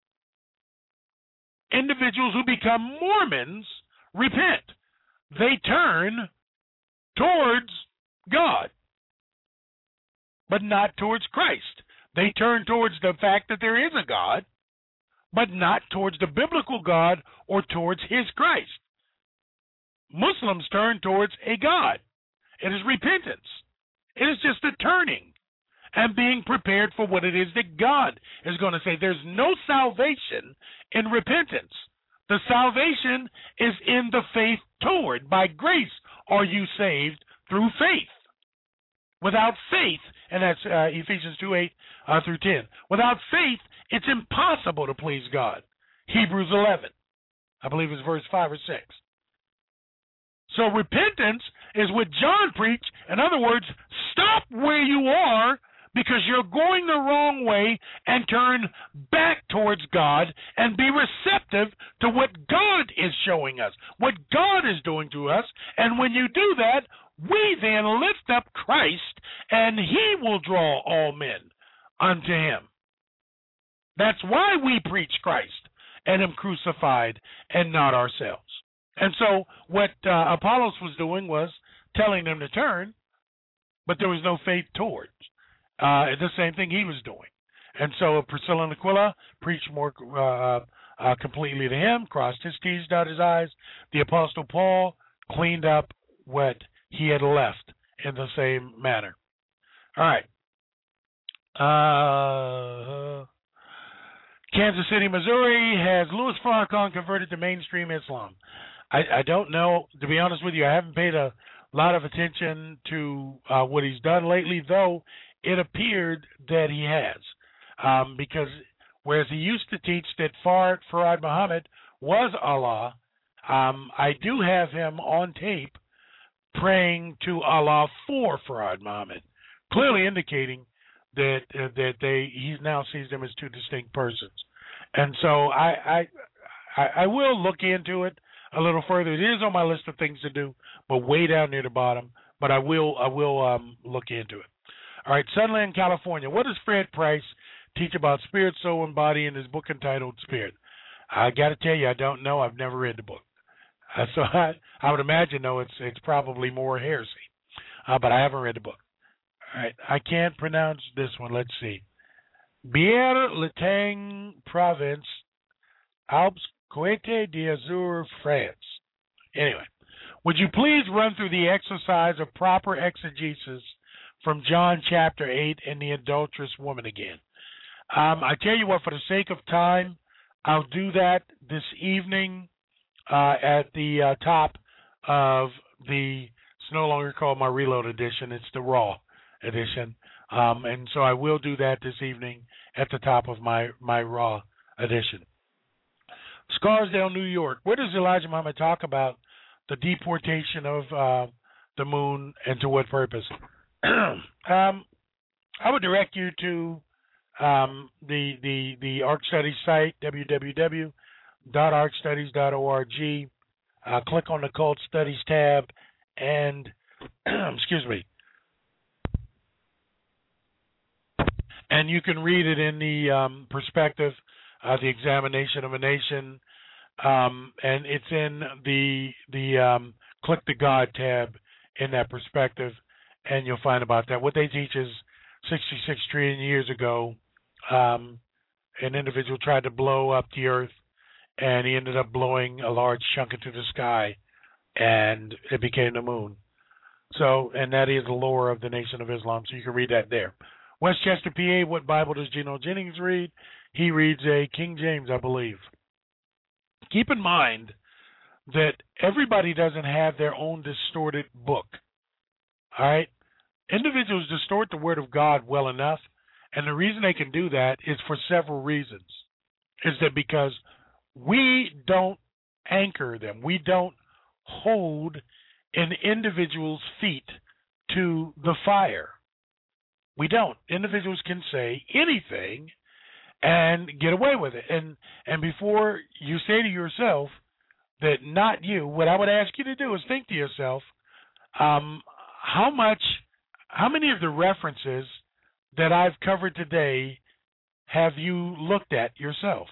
Speaker 2: Individuals who become Mormons repent. They turn towards God, but not towards Christ. They turn towards the fact that there is a God, but not towards the biblical God or towards his Christ. Muslims turn towards a God. It is repentance. It is just a turning and being prepared for what it is that God is going to say. There's no salvation in repentance. The salvation is in the faith toward. By grace are you saved through faith. Without faith, and that's uh, Ephesians two, eight uh, through ten. Without faith, it's impossible to please God. Hebrews eleven, I believe it's verse five or six. So repentance is what John preached. In other words, stop where you are because you're going the wrong way and turn back towards God and be receptive to what God is showing us, what God is doing to us. And when you do that, we then lift up Christ and he will draw all men unto him. That's why we preach Christ and him crucified and not ourselves. And so what uh, Apollos was doing was telling them to turn, but there was no faith towards. Uh, the same thing he was doing. And so Priscilla and Aquila preached more uh, uh, completely to him, crossed his T's, dotted his I's. The Apostle Paul cleaned up what he had left in the same manner. All right. Uh, Kansas City, Missouri has Louis Farrakhan converted to mainstream Islam. I, I don't know, to be honest with you. I haven't paid a lot of attention to uh, what he's done lately, though it appeared that he has. Um, because whereas he used to teach that Fard, Farad Muhammad was Allah, um, I do have him on tape praying to Allah for Farad Muhammad, clearly indicating that uh, that they he now sees them as two distinct persons. And so I, I I will look into it a little further. It is on my list of things to do, but way down near the bottom. But I will I will um, look into it. All right, Sunland, California. What does Fred Price teach about spirit, soul, and body in his book entitled Spirit? I got to tell you, I don't know. I've never read the book, uh, so I I would imagine though it's it's probably more heresy, uh, but I haven't read the book. All right, I can't pronounce this one. Let's see. Bière-Letang Province, Alpes, Côte d'Azur, France. Anyway, would you please run through the exercise of proper exegesis from John chapter eight and the adulterous woman again? Um, I tell you what, for the sake of time, I'll do that this evening uh, at the uh, top of the, it's no longer called my Reload edition, it's the Raw edition. Um, and so I will do that this evening at the top of my, my Raw edition. Scarsdale, New York. Where does Elijah Muhammad talk about the deportation of uh, the moon and to what purpose? um, I would direct you to um, the, the, the Ark Studies site, w w w dot ark studies dot org. Uh, click on the Cult Studies tab and, excuse me, and you can read it in the um, perspective, uh, the examination of a nation, um, and it's in the the um, click the God tab in that perspective, and you'll find about that. What they teach is sixty-six trillion years ago, um, an individual tried to blow up the earth, and he ended up blowing a large chunk into the sky, and it became the moon. So, and that is the lore of the Nation of Islam, so you can read that there. Westchester, P A, what Bible does Geno Jennings read? He reads a King James, I believe. Keep in mind that everybody doesn't have their own distorted book. All right? Individuals distort the Word of God well enough, and the reason they can do that is for several reasons. Is that because we don't anchor them. We don't hold an individual's feet to the fire. We don't. Individuals can say anything and get away with it. And and before you say to yourself that not you, what I would ask you to do is think to yourself, um, how much, how many of the references that I've covered today have you looked at yourself?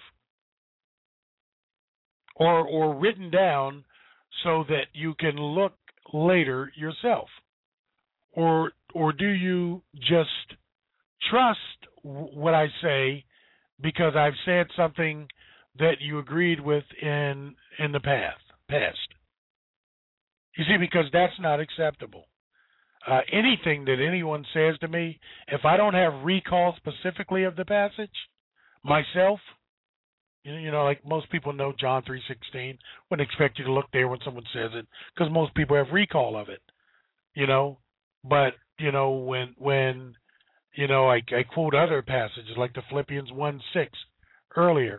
Speaker 2: Or or written down so that you can look later yourself? Or or do you just trust what I say because I've said something that you agreed with in in the past? Past. You see, because that's not acceptable. Uh, anything that anyone says to me, if I don't have recall specifically of the passage myself, you know, you know like most people know John three sixteen, wouldn't expect you to look there when someone says it because most people have recall of it, you know. But you know, when when you know, I, I quote other passages like the Philippians one six earlier.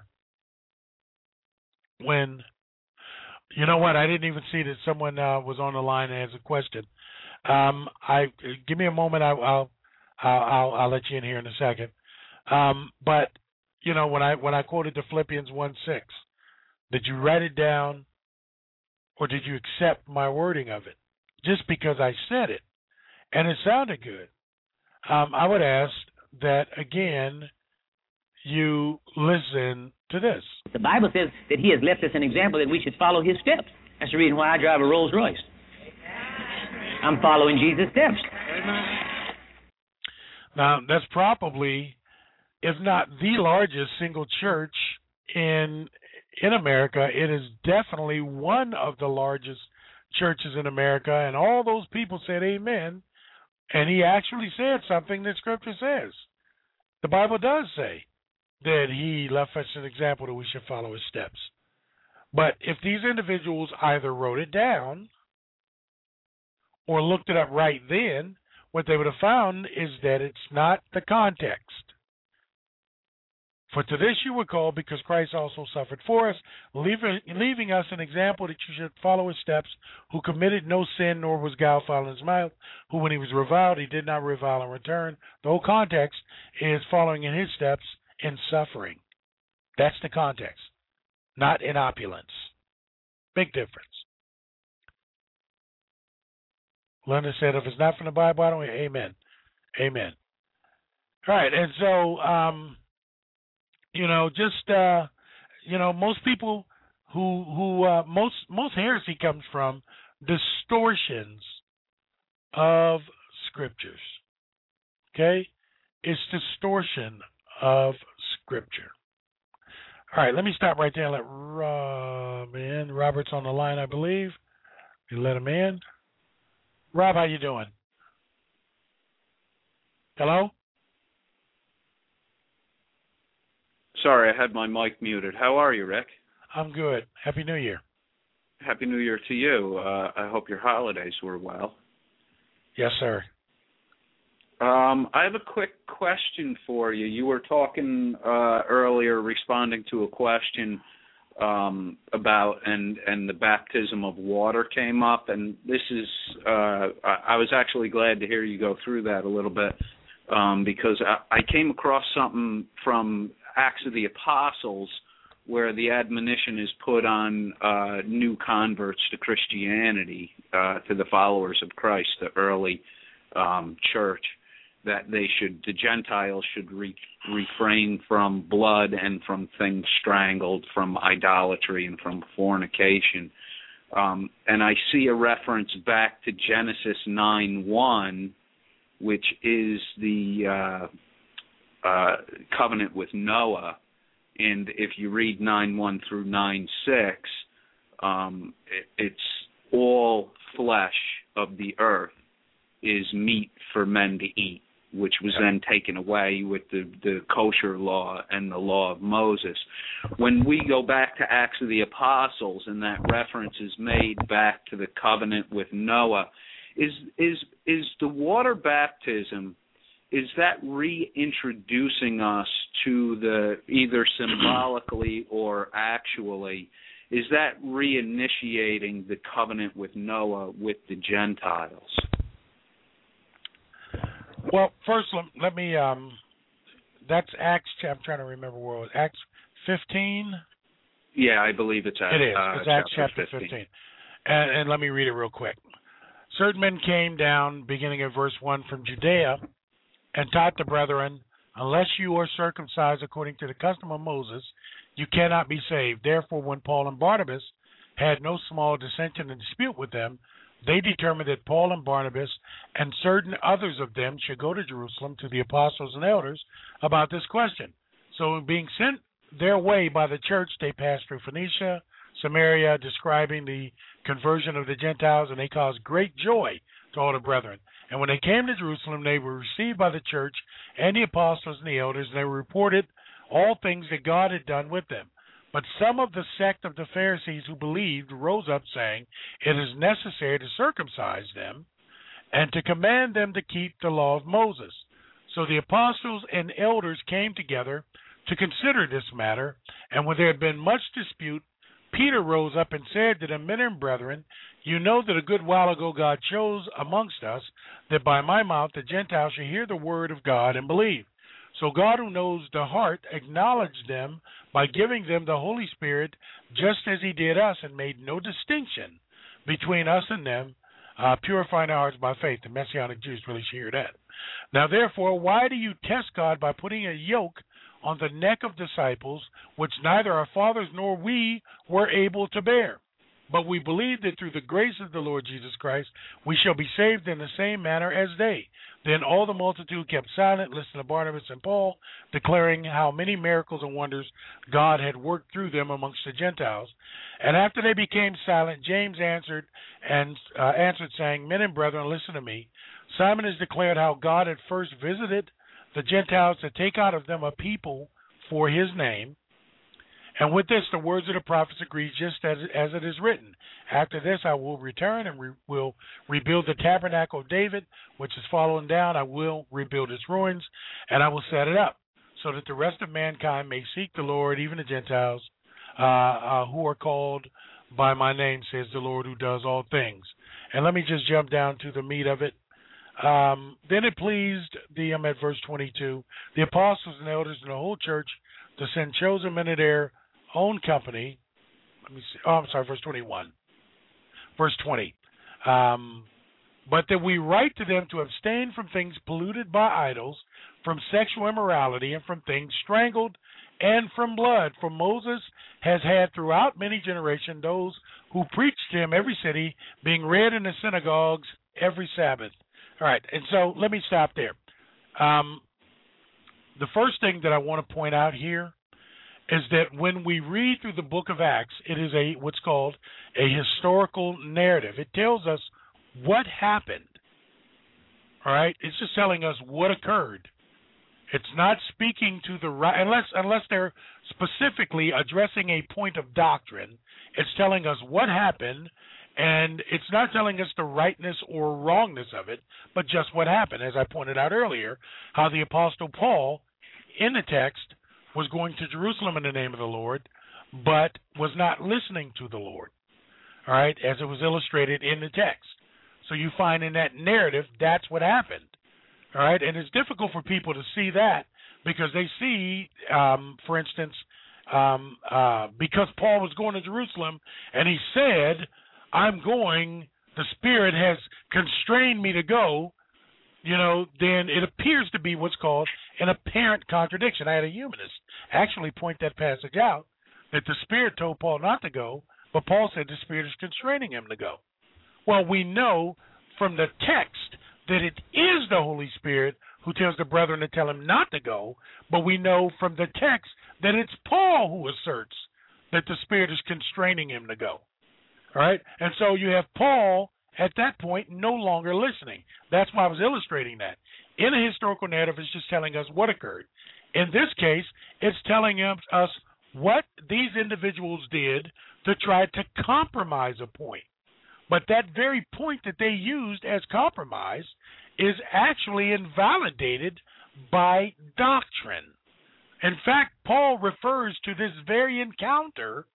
Speaker 2: When you know what, I didn't even see that someone uh, was on the line and has a question. Um, I give me a moment. I, I'll, I'll I'll I'll let you in here in a second. Um, but you know, when I when I quoted the Philippians one six, did you write it down, or did you accept my wording of it just because I said it? And it sounded good. Um, I would ask that, again, you listen to this.
Speaker 3: The Bible says that he has left us an example that we should follow his steps. That's the reason why I drive a Rolls Royce. I'm following Jesus' steps.
Speaker 2: Now, that's probably, if not the largest single church in in America. It is definitely one of the largest churches in America, and all those people said amen, and he actually said something that Scripture says. The Bible does say that he left us an example that we should follow his steps. But if these individuals either wrote it down or looked it up right then, what they would have found is that it's not the context. For to this you were called, because Christ also suffered for us, leaving, leaving us an example that you should follow his steps, who committed no sin, nor was guile found in his mouth, who when he was reviled, he did not revile in return. The whole context is following in his steps in suffering. That's the context, not in opulence. Big difference. Linda said, if it's not from the Bible, I don't hear. Amen. Amen. All right, and so, um, you know, just, uh, you know, most people who, who uh, most, most heresy comes from distortions of scriptures. Okay? It's distortion of scripture. All right, let me stop right there and let Rob in. Robert's on the line, I believe. You let him in. Rob, how you doing? Hello?
Speaker 4: Sorry, I had my mic muted. How are you, Rick?
Speaker 2: I'm good. Happy New Year.
Speaker 4: Happy New Year to you. Uh, I hope your holidays were well.
Speaker 2: Yes, sir.
Speaker 4: Um, I have a quick question for you. You were talking uh, earlier, responding to a question um, about, and, and the baptism of water came up, and this is, uh, I, I was actually glad to hear you go through that a little bit, um, because I, I came across something from Acts of the Apostles where the admonition is put on uh, new converts to Christianity, uh, to the followers of Christ, the early um, church, that they should, the Gentiles should re- refrain from blood and from things strangled, from idolatry and from fornication. Um, and I see a reference back to Genesis nine one, which is the uh, uh, covenant with Noah. And if you read nine one through nine six, um, it, it's all flesh of the earth is meat for men to eat, which was then taken away with the, the kosher law and the law of Moses. When we go back to Acts of the Apostles and that reference is made back to the covenant with Noah, is is is the water baptism, is that reintroducing us to the, either symbolically or actually, is that reinitiating the covenant with Noah with the Gentiles?
Speaker 2: Well, first, let, let me, um, that's Acts, I'm trying to remember where it was, Acts fifteen?
Speaker 4: Yeah, I believe it's Acts.
Speaker 2: It is,
Speaker 4: uh,
Speaker 2: it's Acts
Speaker 4: chapter
Speaker 2: chapter
Speaker 4: fifteen.
Speaker 2: fifteen. And, and let me read it real quick. Certain men came down, beginning at verse one, from Judea, and taught the brethren, unless you are circumcised according to the custom of Moses, you cannot be saved. Therefore, when Paul and Barnabas had no small dissension and dispute with them, they determined that Paul and Barnabas and certain others of them should go to Jerusalem to the apostles and elders about this question. So being sent their way by the church, they passed through Phoenicia, Samaria, describing the conversion of the Gentiles, and they caused great joy to all the brethren. And when they came to Jerusalem, they were received by the church and the apostles and the elders, and they reported all things that God had done with them. But some of the sect of the Pharisees who believed rose up, saying, it is necessary to circumcise them and to command them to keep the law of Moses. So the apostles and elders came together to consider this matter, and when there had been much dispute, Peter rose up and said to them, men and brethren, you know that a good while ago God chose amongst us that by my mouth the Gentiles should hear the word of God and believe. So God, who knows the heart, acknowledged them by giving them the Holy Spirit, just as he did us, and made no distinction between us and them, uh, purifying our hearts by faith. The Messianic Jews really should hear that. Now, therefore, why do you test God by putting a yoke on the neck of disciples, which neither our fathers nor we were able to bear? But we believe that through the grace of the Lord Jesus Christ, we shall be saved in the same manner as they. Then all the multitude kept silent, listening to Barnabas and Paul, declaring how many miracles and wonders God had worked through them amongst the Gentiles. And after they became silent, James answered and uh, answered, saying, Men and brethren, listen to me. Simon has declared how God had first visited the Gentiles to take out of them a people for his name. And with this, the words of the prophets agree, just as, as it is written. After this, I will return and re- will rebuild the tabernacle of David, which is fallen down. I will rebuild its ruins, and I will set it up, so that the rest of mankind may seek the Lord, even the Gentiles, uh, uh, who are called by my name, says the Lord who does all things. And let me just jump down to the meat of it. Um, then it pleased the, I'm at verse twenty-two, the apostles and elders and the whole church to send chosen men of their own company. Let me see. Oh, I'm sorry, verse twenty-one. Verse twenty. Um, but that we write to them to abstain from things polluted by idols, from sexual immorality, and from things strangled, and from blood. For Moses has had throughout many generations those who preached to him every city, being read in the synagogues every Sabbath. All right, and so let me stop there. Um, the first thing that I want to point out here is that when we read through the book of Acts, it is a what's called a historical narrative. It tells us what happened. All right, it's just telling us what occurred. It's not speaking to the right, unless unless they're specifically addressing a point of doctrine. It's telling us what happened, and it's not telling us the rightness or wrongness of it, but just what happened. As I pointed out earlier, how the Apostle Paul, in the text, was going to Jerusalem in the name of the Lord, but was not listening to the Lord, all right, as it was illustrated in the text. So you find in that narrative, that's what happened, all right, and it's difficult for people to see that because they see, um, for instance, um, uh, because Paul was going to Jerusalem and he said, I'm going, the Spirit has constrained me to go, you know, then it appears to be what's called an apparent contradiction. I had a humanist actually point that passage out, that the Spirit told Paul not to go, but Paul said the Spirit is constraining him to go. Well, we know from the text that it is the Holy Spirit who tells the brethren to tell him not to go, but we know from the text that it's Paul who asserts that the Spirit is constraining him to go. All right? And so you have Paul at that point no longer listening. That's why I was illustrating that. In a historical narrative, it's just telling us what occurred. In this case, it's telling us what these individuals did to try to compromise a point. But that very point that they used as compromise is actually invalidated by doctrine. In fact, Paul refers to this very encounter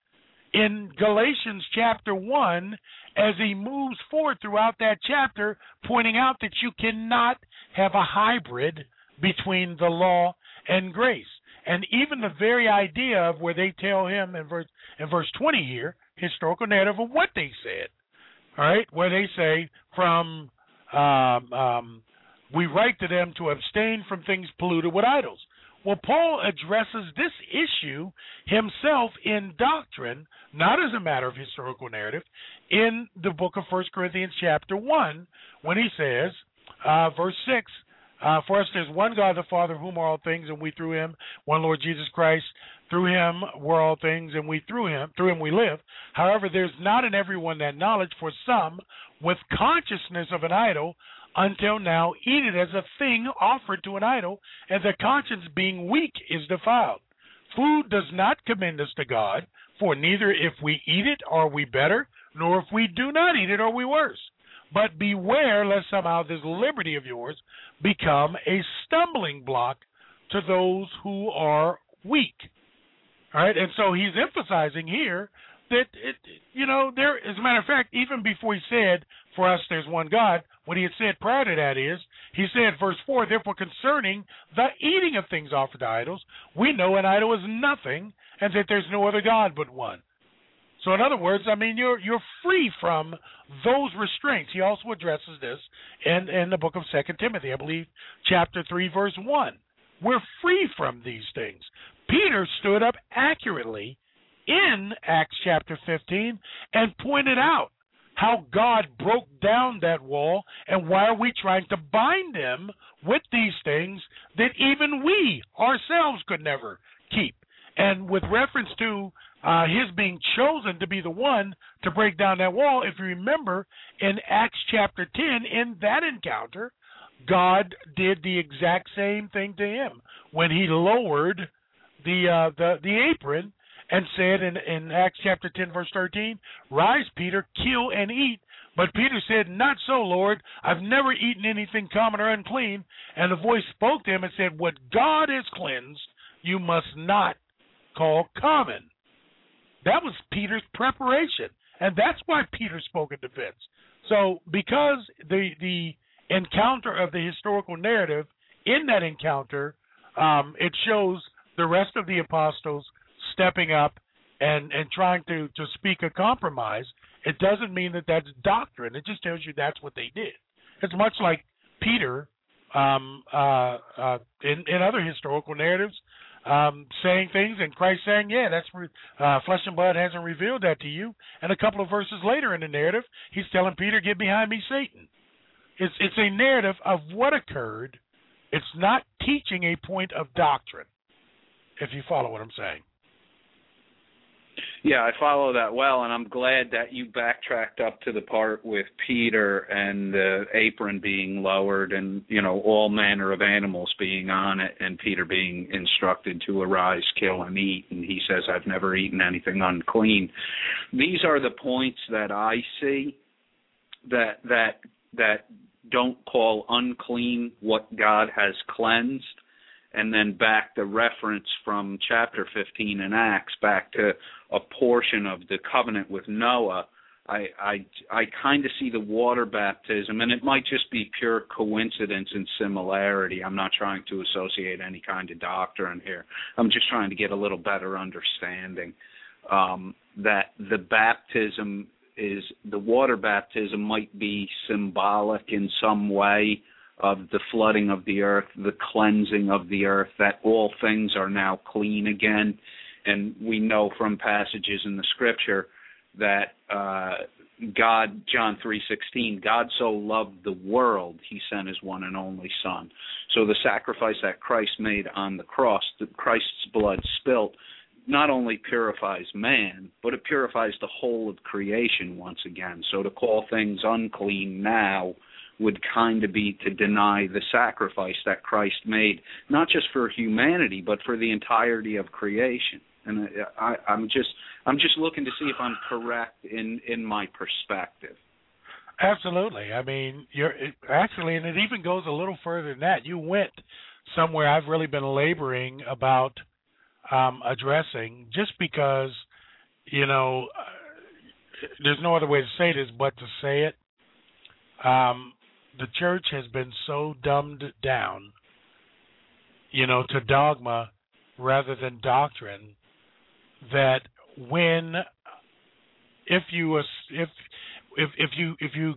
Speaker 2: in Galatians chapter one as he moves forward throughout that chapter, pointing out that you cannot have a hybrid between the law and grace. And even the very idea of where they tell him in verse, in verse twenty here, historical narrative of what they said, all right, where they say from, um, um, we write to them to abstain from things polluted with idols. Well, Paul addresses this issue himself in doctrine, not as a matter of historical narrative, in the book of First Corinthians chapter one, when he says, uh, verse six, uh, for us there's one God the Father, whom are all things, and we through him, one Lord Jesus Christ, through him were all things, and we through him, through him we live. However, there's not in everyone that knowledge, for some, with consciousness of an idol, until now eat it as a thing offered to an idol, and their conscience being weak is defiled. Food does not commend us to God, for neither if we eat it are we better, nor if we do not eat it are we worse. But beware lest somehow this liberty of yours become a stumbling block to those who are weak. All right, and so he's emphasizing here that, it, you know, there, as a matter of fact, even before he said, for us there's one God, what he had said prior to that is, he said, verse four, therefore concerning the eating of things offered to idols, we know an idol is nothing, and that there's no other God but one. So in other words, I mean, you're you're free from those restraints. He also addresses this in, in the book of Second Timothy, I believe, chapter three, verse one. We're free from these things. Peter stood up accurately in Acts chapter fifteen and pointed out how God broke down that wall, and why are we trying to bind them with these things that even we ourselves could never keep. And with reference to uh, his being chosen to be the one to break down that wall, if you remember in Acts chapter ten, in that encounter, God did the exact same thing to him when he lowered the uh, the, the apron and said in, in Acts chapter ten, verse thirteen, "Rise, Peter, kill and eat." But Peter said, "Not so, Lord. I've never eaten anything common or unclean." And the voice spoke to him and said, "What God has cleansed, you must not call common." That was Peter's preparation, and that's why Peter spoke in defense. So because the the encounter of the historical narrative, in that encounter, um, it shows the rest of the apostles stepping up and, and trying to, to speak a compromise. It doesn't mean that that's doctrine. It just tells you that's what they did. It's much like Peter um, uh, uh, in, in other historical narratives um, saying things, and Christ saying, yeah, that's uh, flesh and blood hasn't revealed that to you. And a couple of verses later in the narrative, he's telling Peter, "Get behind me, Satan." It's, it's a narrative of what occurred. It's not teaching a point of doctrine, if you follow what I'm saying.
Speaker 4: Yeah, I follow that well, and I'm glad that you backtracked up to the part with Peter and the apron being lowered and, you know, all manner of animals being on it, and Peter being instructed to arise, kill, and eat, and he says, "I've never eaten anything unclean." These are the points that I see that that that don't call unclean what God has cleansed. And then back the reference from chapter fifteen in Acts back to a portion of the covenant with Noah, I I, I kind of see the water baptism, and it might just be pure coincidence and similarity. I'm not trying to associate any kind of doctrine here. I'm just trying to get a little better understanding um, that the baptism is, the water baptism might be symbolic in some way of the flooding of the earth, the cleansing of the earth, that all things are now clean again. And we know from passages in the Scripture that uh, God, John three sixteen, God so loved the world, he sent his one and only Son. So the sacrifice that Christ made on the cross, that Christ's blood spilt, not only purifies man, but it purifies the whole of creation once again. So to call things unclean now would kind of be to deny the sacrifice that Christ made, not just for humanity, but for the entirety of creation. And I, I'm just, I'm just looking to see if I'm correct in, in my perspective.
Speaker 2: Absolutely. I mean, you're it, actually, and it even goes a little further than that. You went somewhere I've really been laboring about um, addressing, just because, you know, uh, there's no other way to say this but to say it. Um, the church has been so dumbed down, you know, to dogma rather than doctrine, that when, if you if if if you if you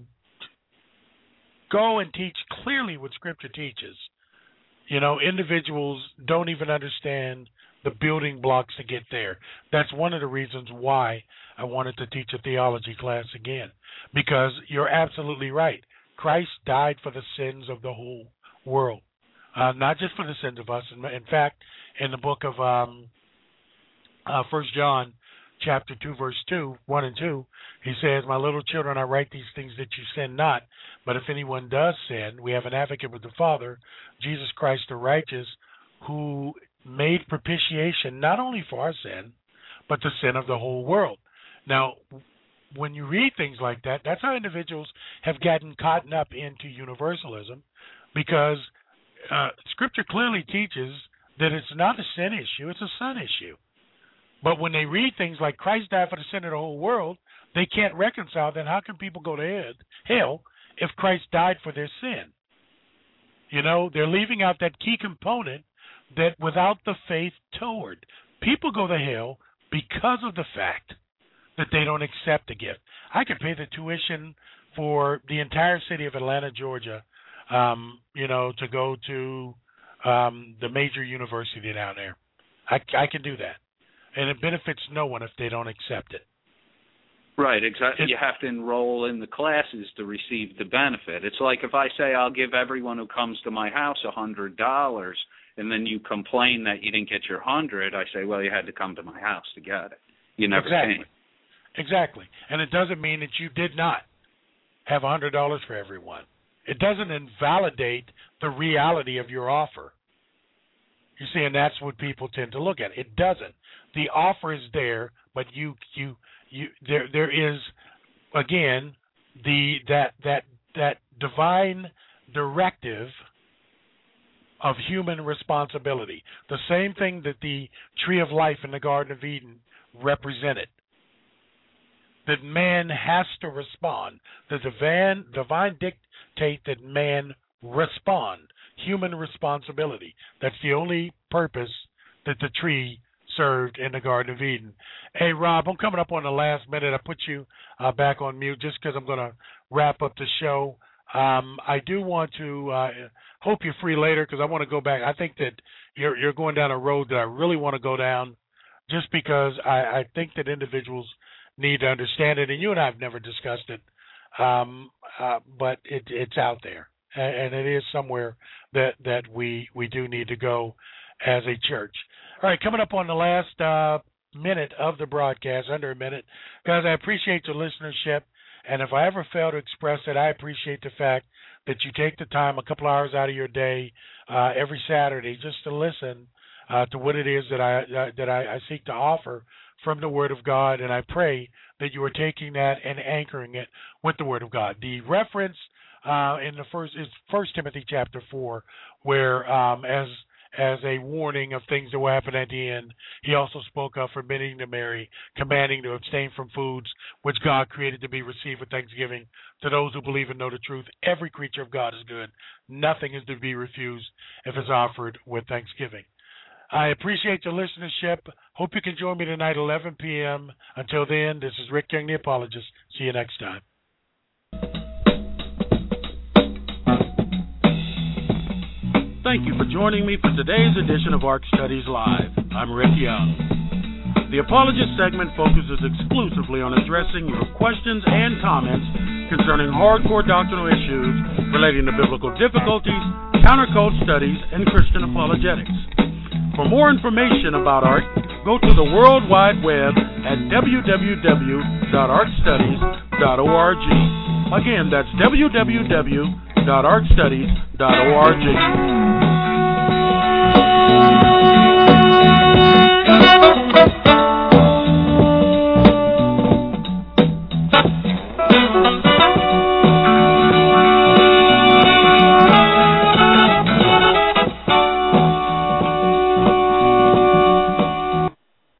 Speaker 2: go and teach clearly what Scripture teaches, you know, individuals don't even understand the building blocks to get there. That's one of the reasons why I wanted to teach a theology class again, because you're absolutely right. Christ died for the sins of the whole world, uh, not just for the sins of us. In, in fact, in the book of um, uh, First John, chapter two, verse two, one and two, he says, "My little children, I write these things that you sin not. But if anyone does sin, we have an advocate with the Father, Jesus Christ the righteous, who made propitiation not only for our sin, but the sin of the whole world." Now, when you read things like that, that's how individuals have gotten caught up into universalism, because uh, Scripture clearly teaches that it's not a sin issue, it's a son issue. But when they read things like Christ died for the sin of the whole world, they can't reconcile. Then how can people go to hell if Christ died for their sin? You know, they're leaving out that key component, that without the faith toward, people go to hell because of the fact that they don't accept the gift. I could pay the tuition for the entire city of Atlanta, Georgia, um, you know, to go to um, the major university down there. I, I can do that. and it benefits no one if they don't accept it.
Speaker 4: Right, exactly.
Speaker 2: It's,
Speaker 4: you have to enroll in the classes to receive the benefit. It's like if I say I'll give everyone who comes to my house a hundred dollars, and then you complain that you didn't get your hundred, I say, well, you had to come to my house to get it. You never
Speaker 2: exactly.
Speaker 4: came.
Speaker 2: Exactly, and it doesn't mean that you did not have a hundred dollars for everyone. It doesn't invalidate the reality of your offer. You see, and that's what people tend to look at. It doesn't. The offer is there, but you you. You, there, there is, again, the that that that divine directive of human responsibility. The same thing that the tree of life in the Garden of Eden represented. That man has to respond. The divine divine dictate that man respond. Human responsibility. That's the only purpose that the tree served in the Garden of Eden. Hey, Rob, I'm coming up on the last minute. I put you uh, back on mute just because I'm going to wrap up the show. Um, I do want to uh, hope you're free later because I want to go back. I think that you're you're going down a road that I really want to go down just because I, I think that individuals need to understand it. And you and I have never discussed it, um, uh, but it, it's out there. And, and it is somewhere that, that we, we do need to go as a church. All right, coming up on the last uh, minute of the broadcast, under a minute. Guys, I appreciate your listenership, and if I ever fail to express it, I appreciate the fact that you take the time, a couple hours out of your day, uh, every Saturday, just to listen uh, to what it is that I uh, that I, I seek to offer from the Word of God, and I pray that you are taking that and anchoring it with the Word of God. The reference uh, in the first is First Timothy chapter four, where um, as as a warning of things that will happen at the end. He also spoke of forbidding to marry, commanding to abstain from foods which God created to be received with thanksgiving. To those who believe and know the truth, every creature of God is good. Nothing is to be refused if it's offered with thanksgiving. I appreciate your listenership. Hope you can join me tonight at eleven p.m. Until then, this is Rick Young, the Apologist. See you next time. Thank you for joining me for today's edition of Ark Studies Live. I'm Rick Young. The Apologist segment focuses exclusively on addressing your questions and comments concerning hardcore doctrinal issues relating to biblical difficulties, countercult studies, and Christian apologetics. For more information about Ark, go to the World Wide Web at w w w dot ark studies dot org. Again, that's w w w dot ark studies dot org.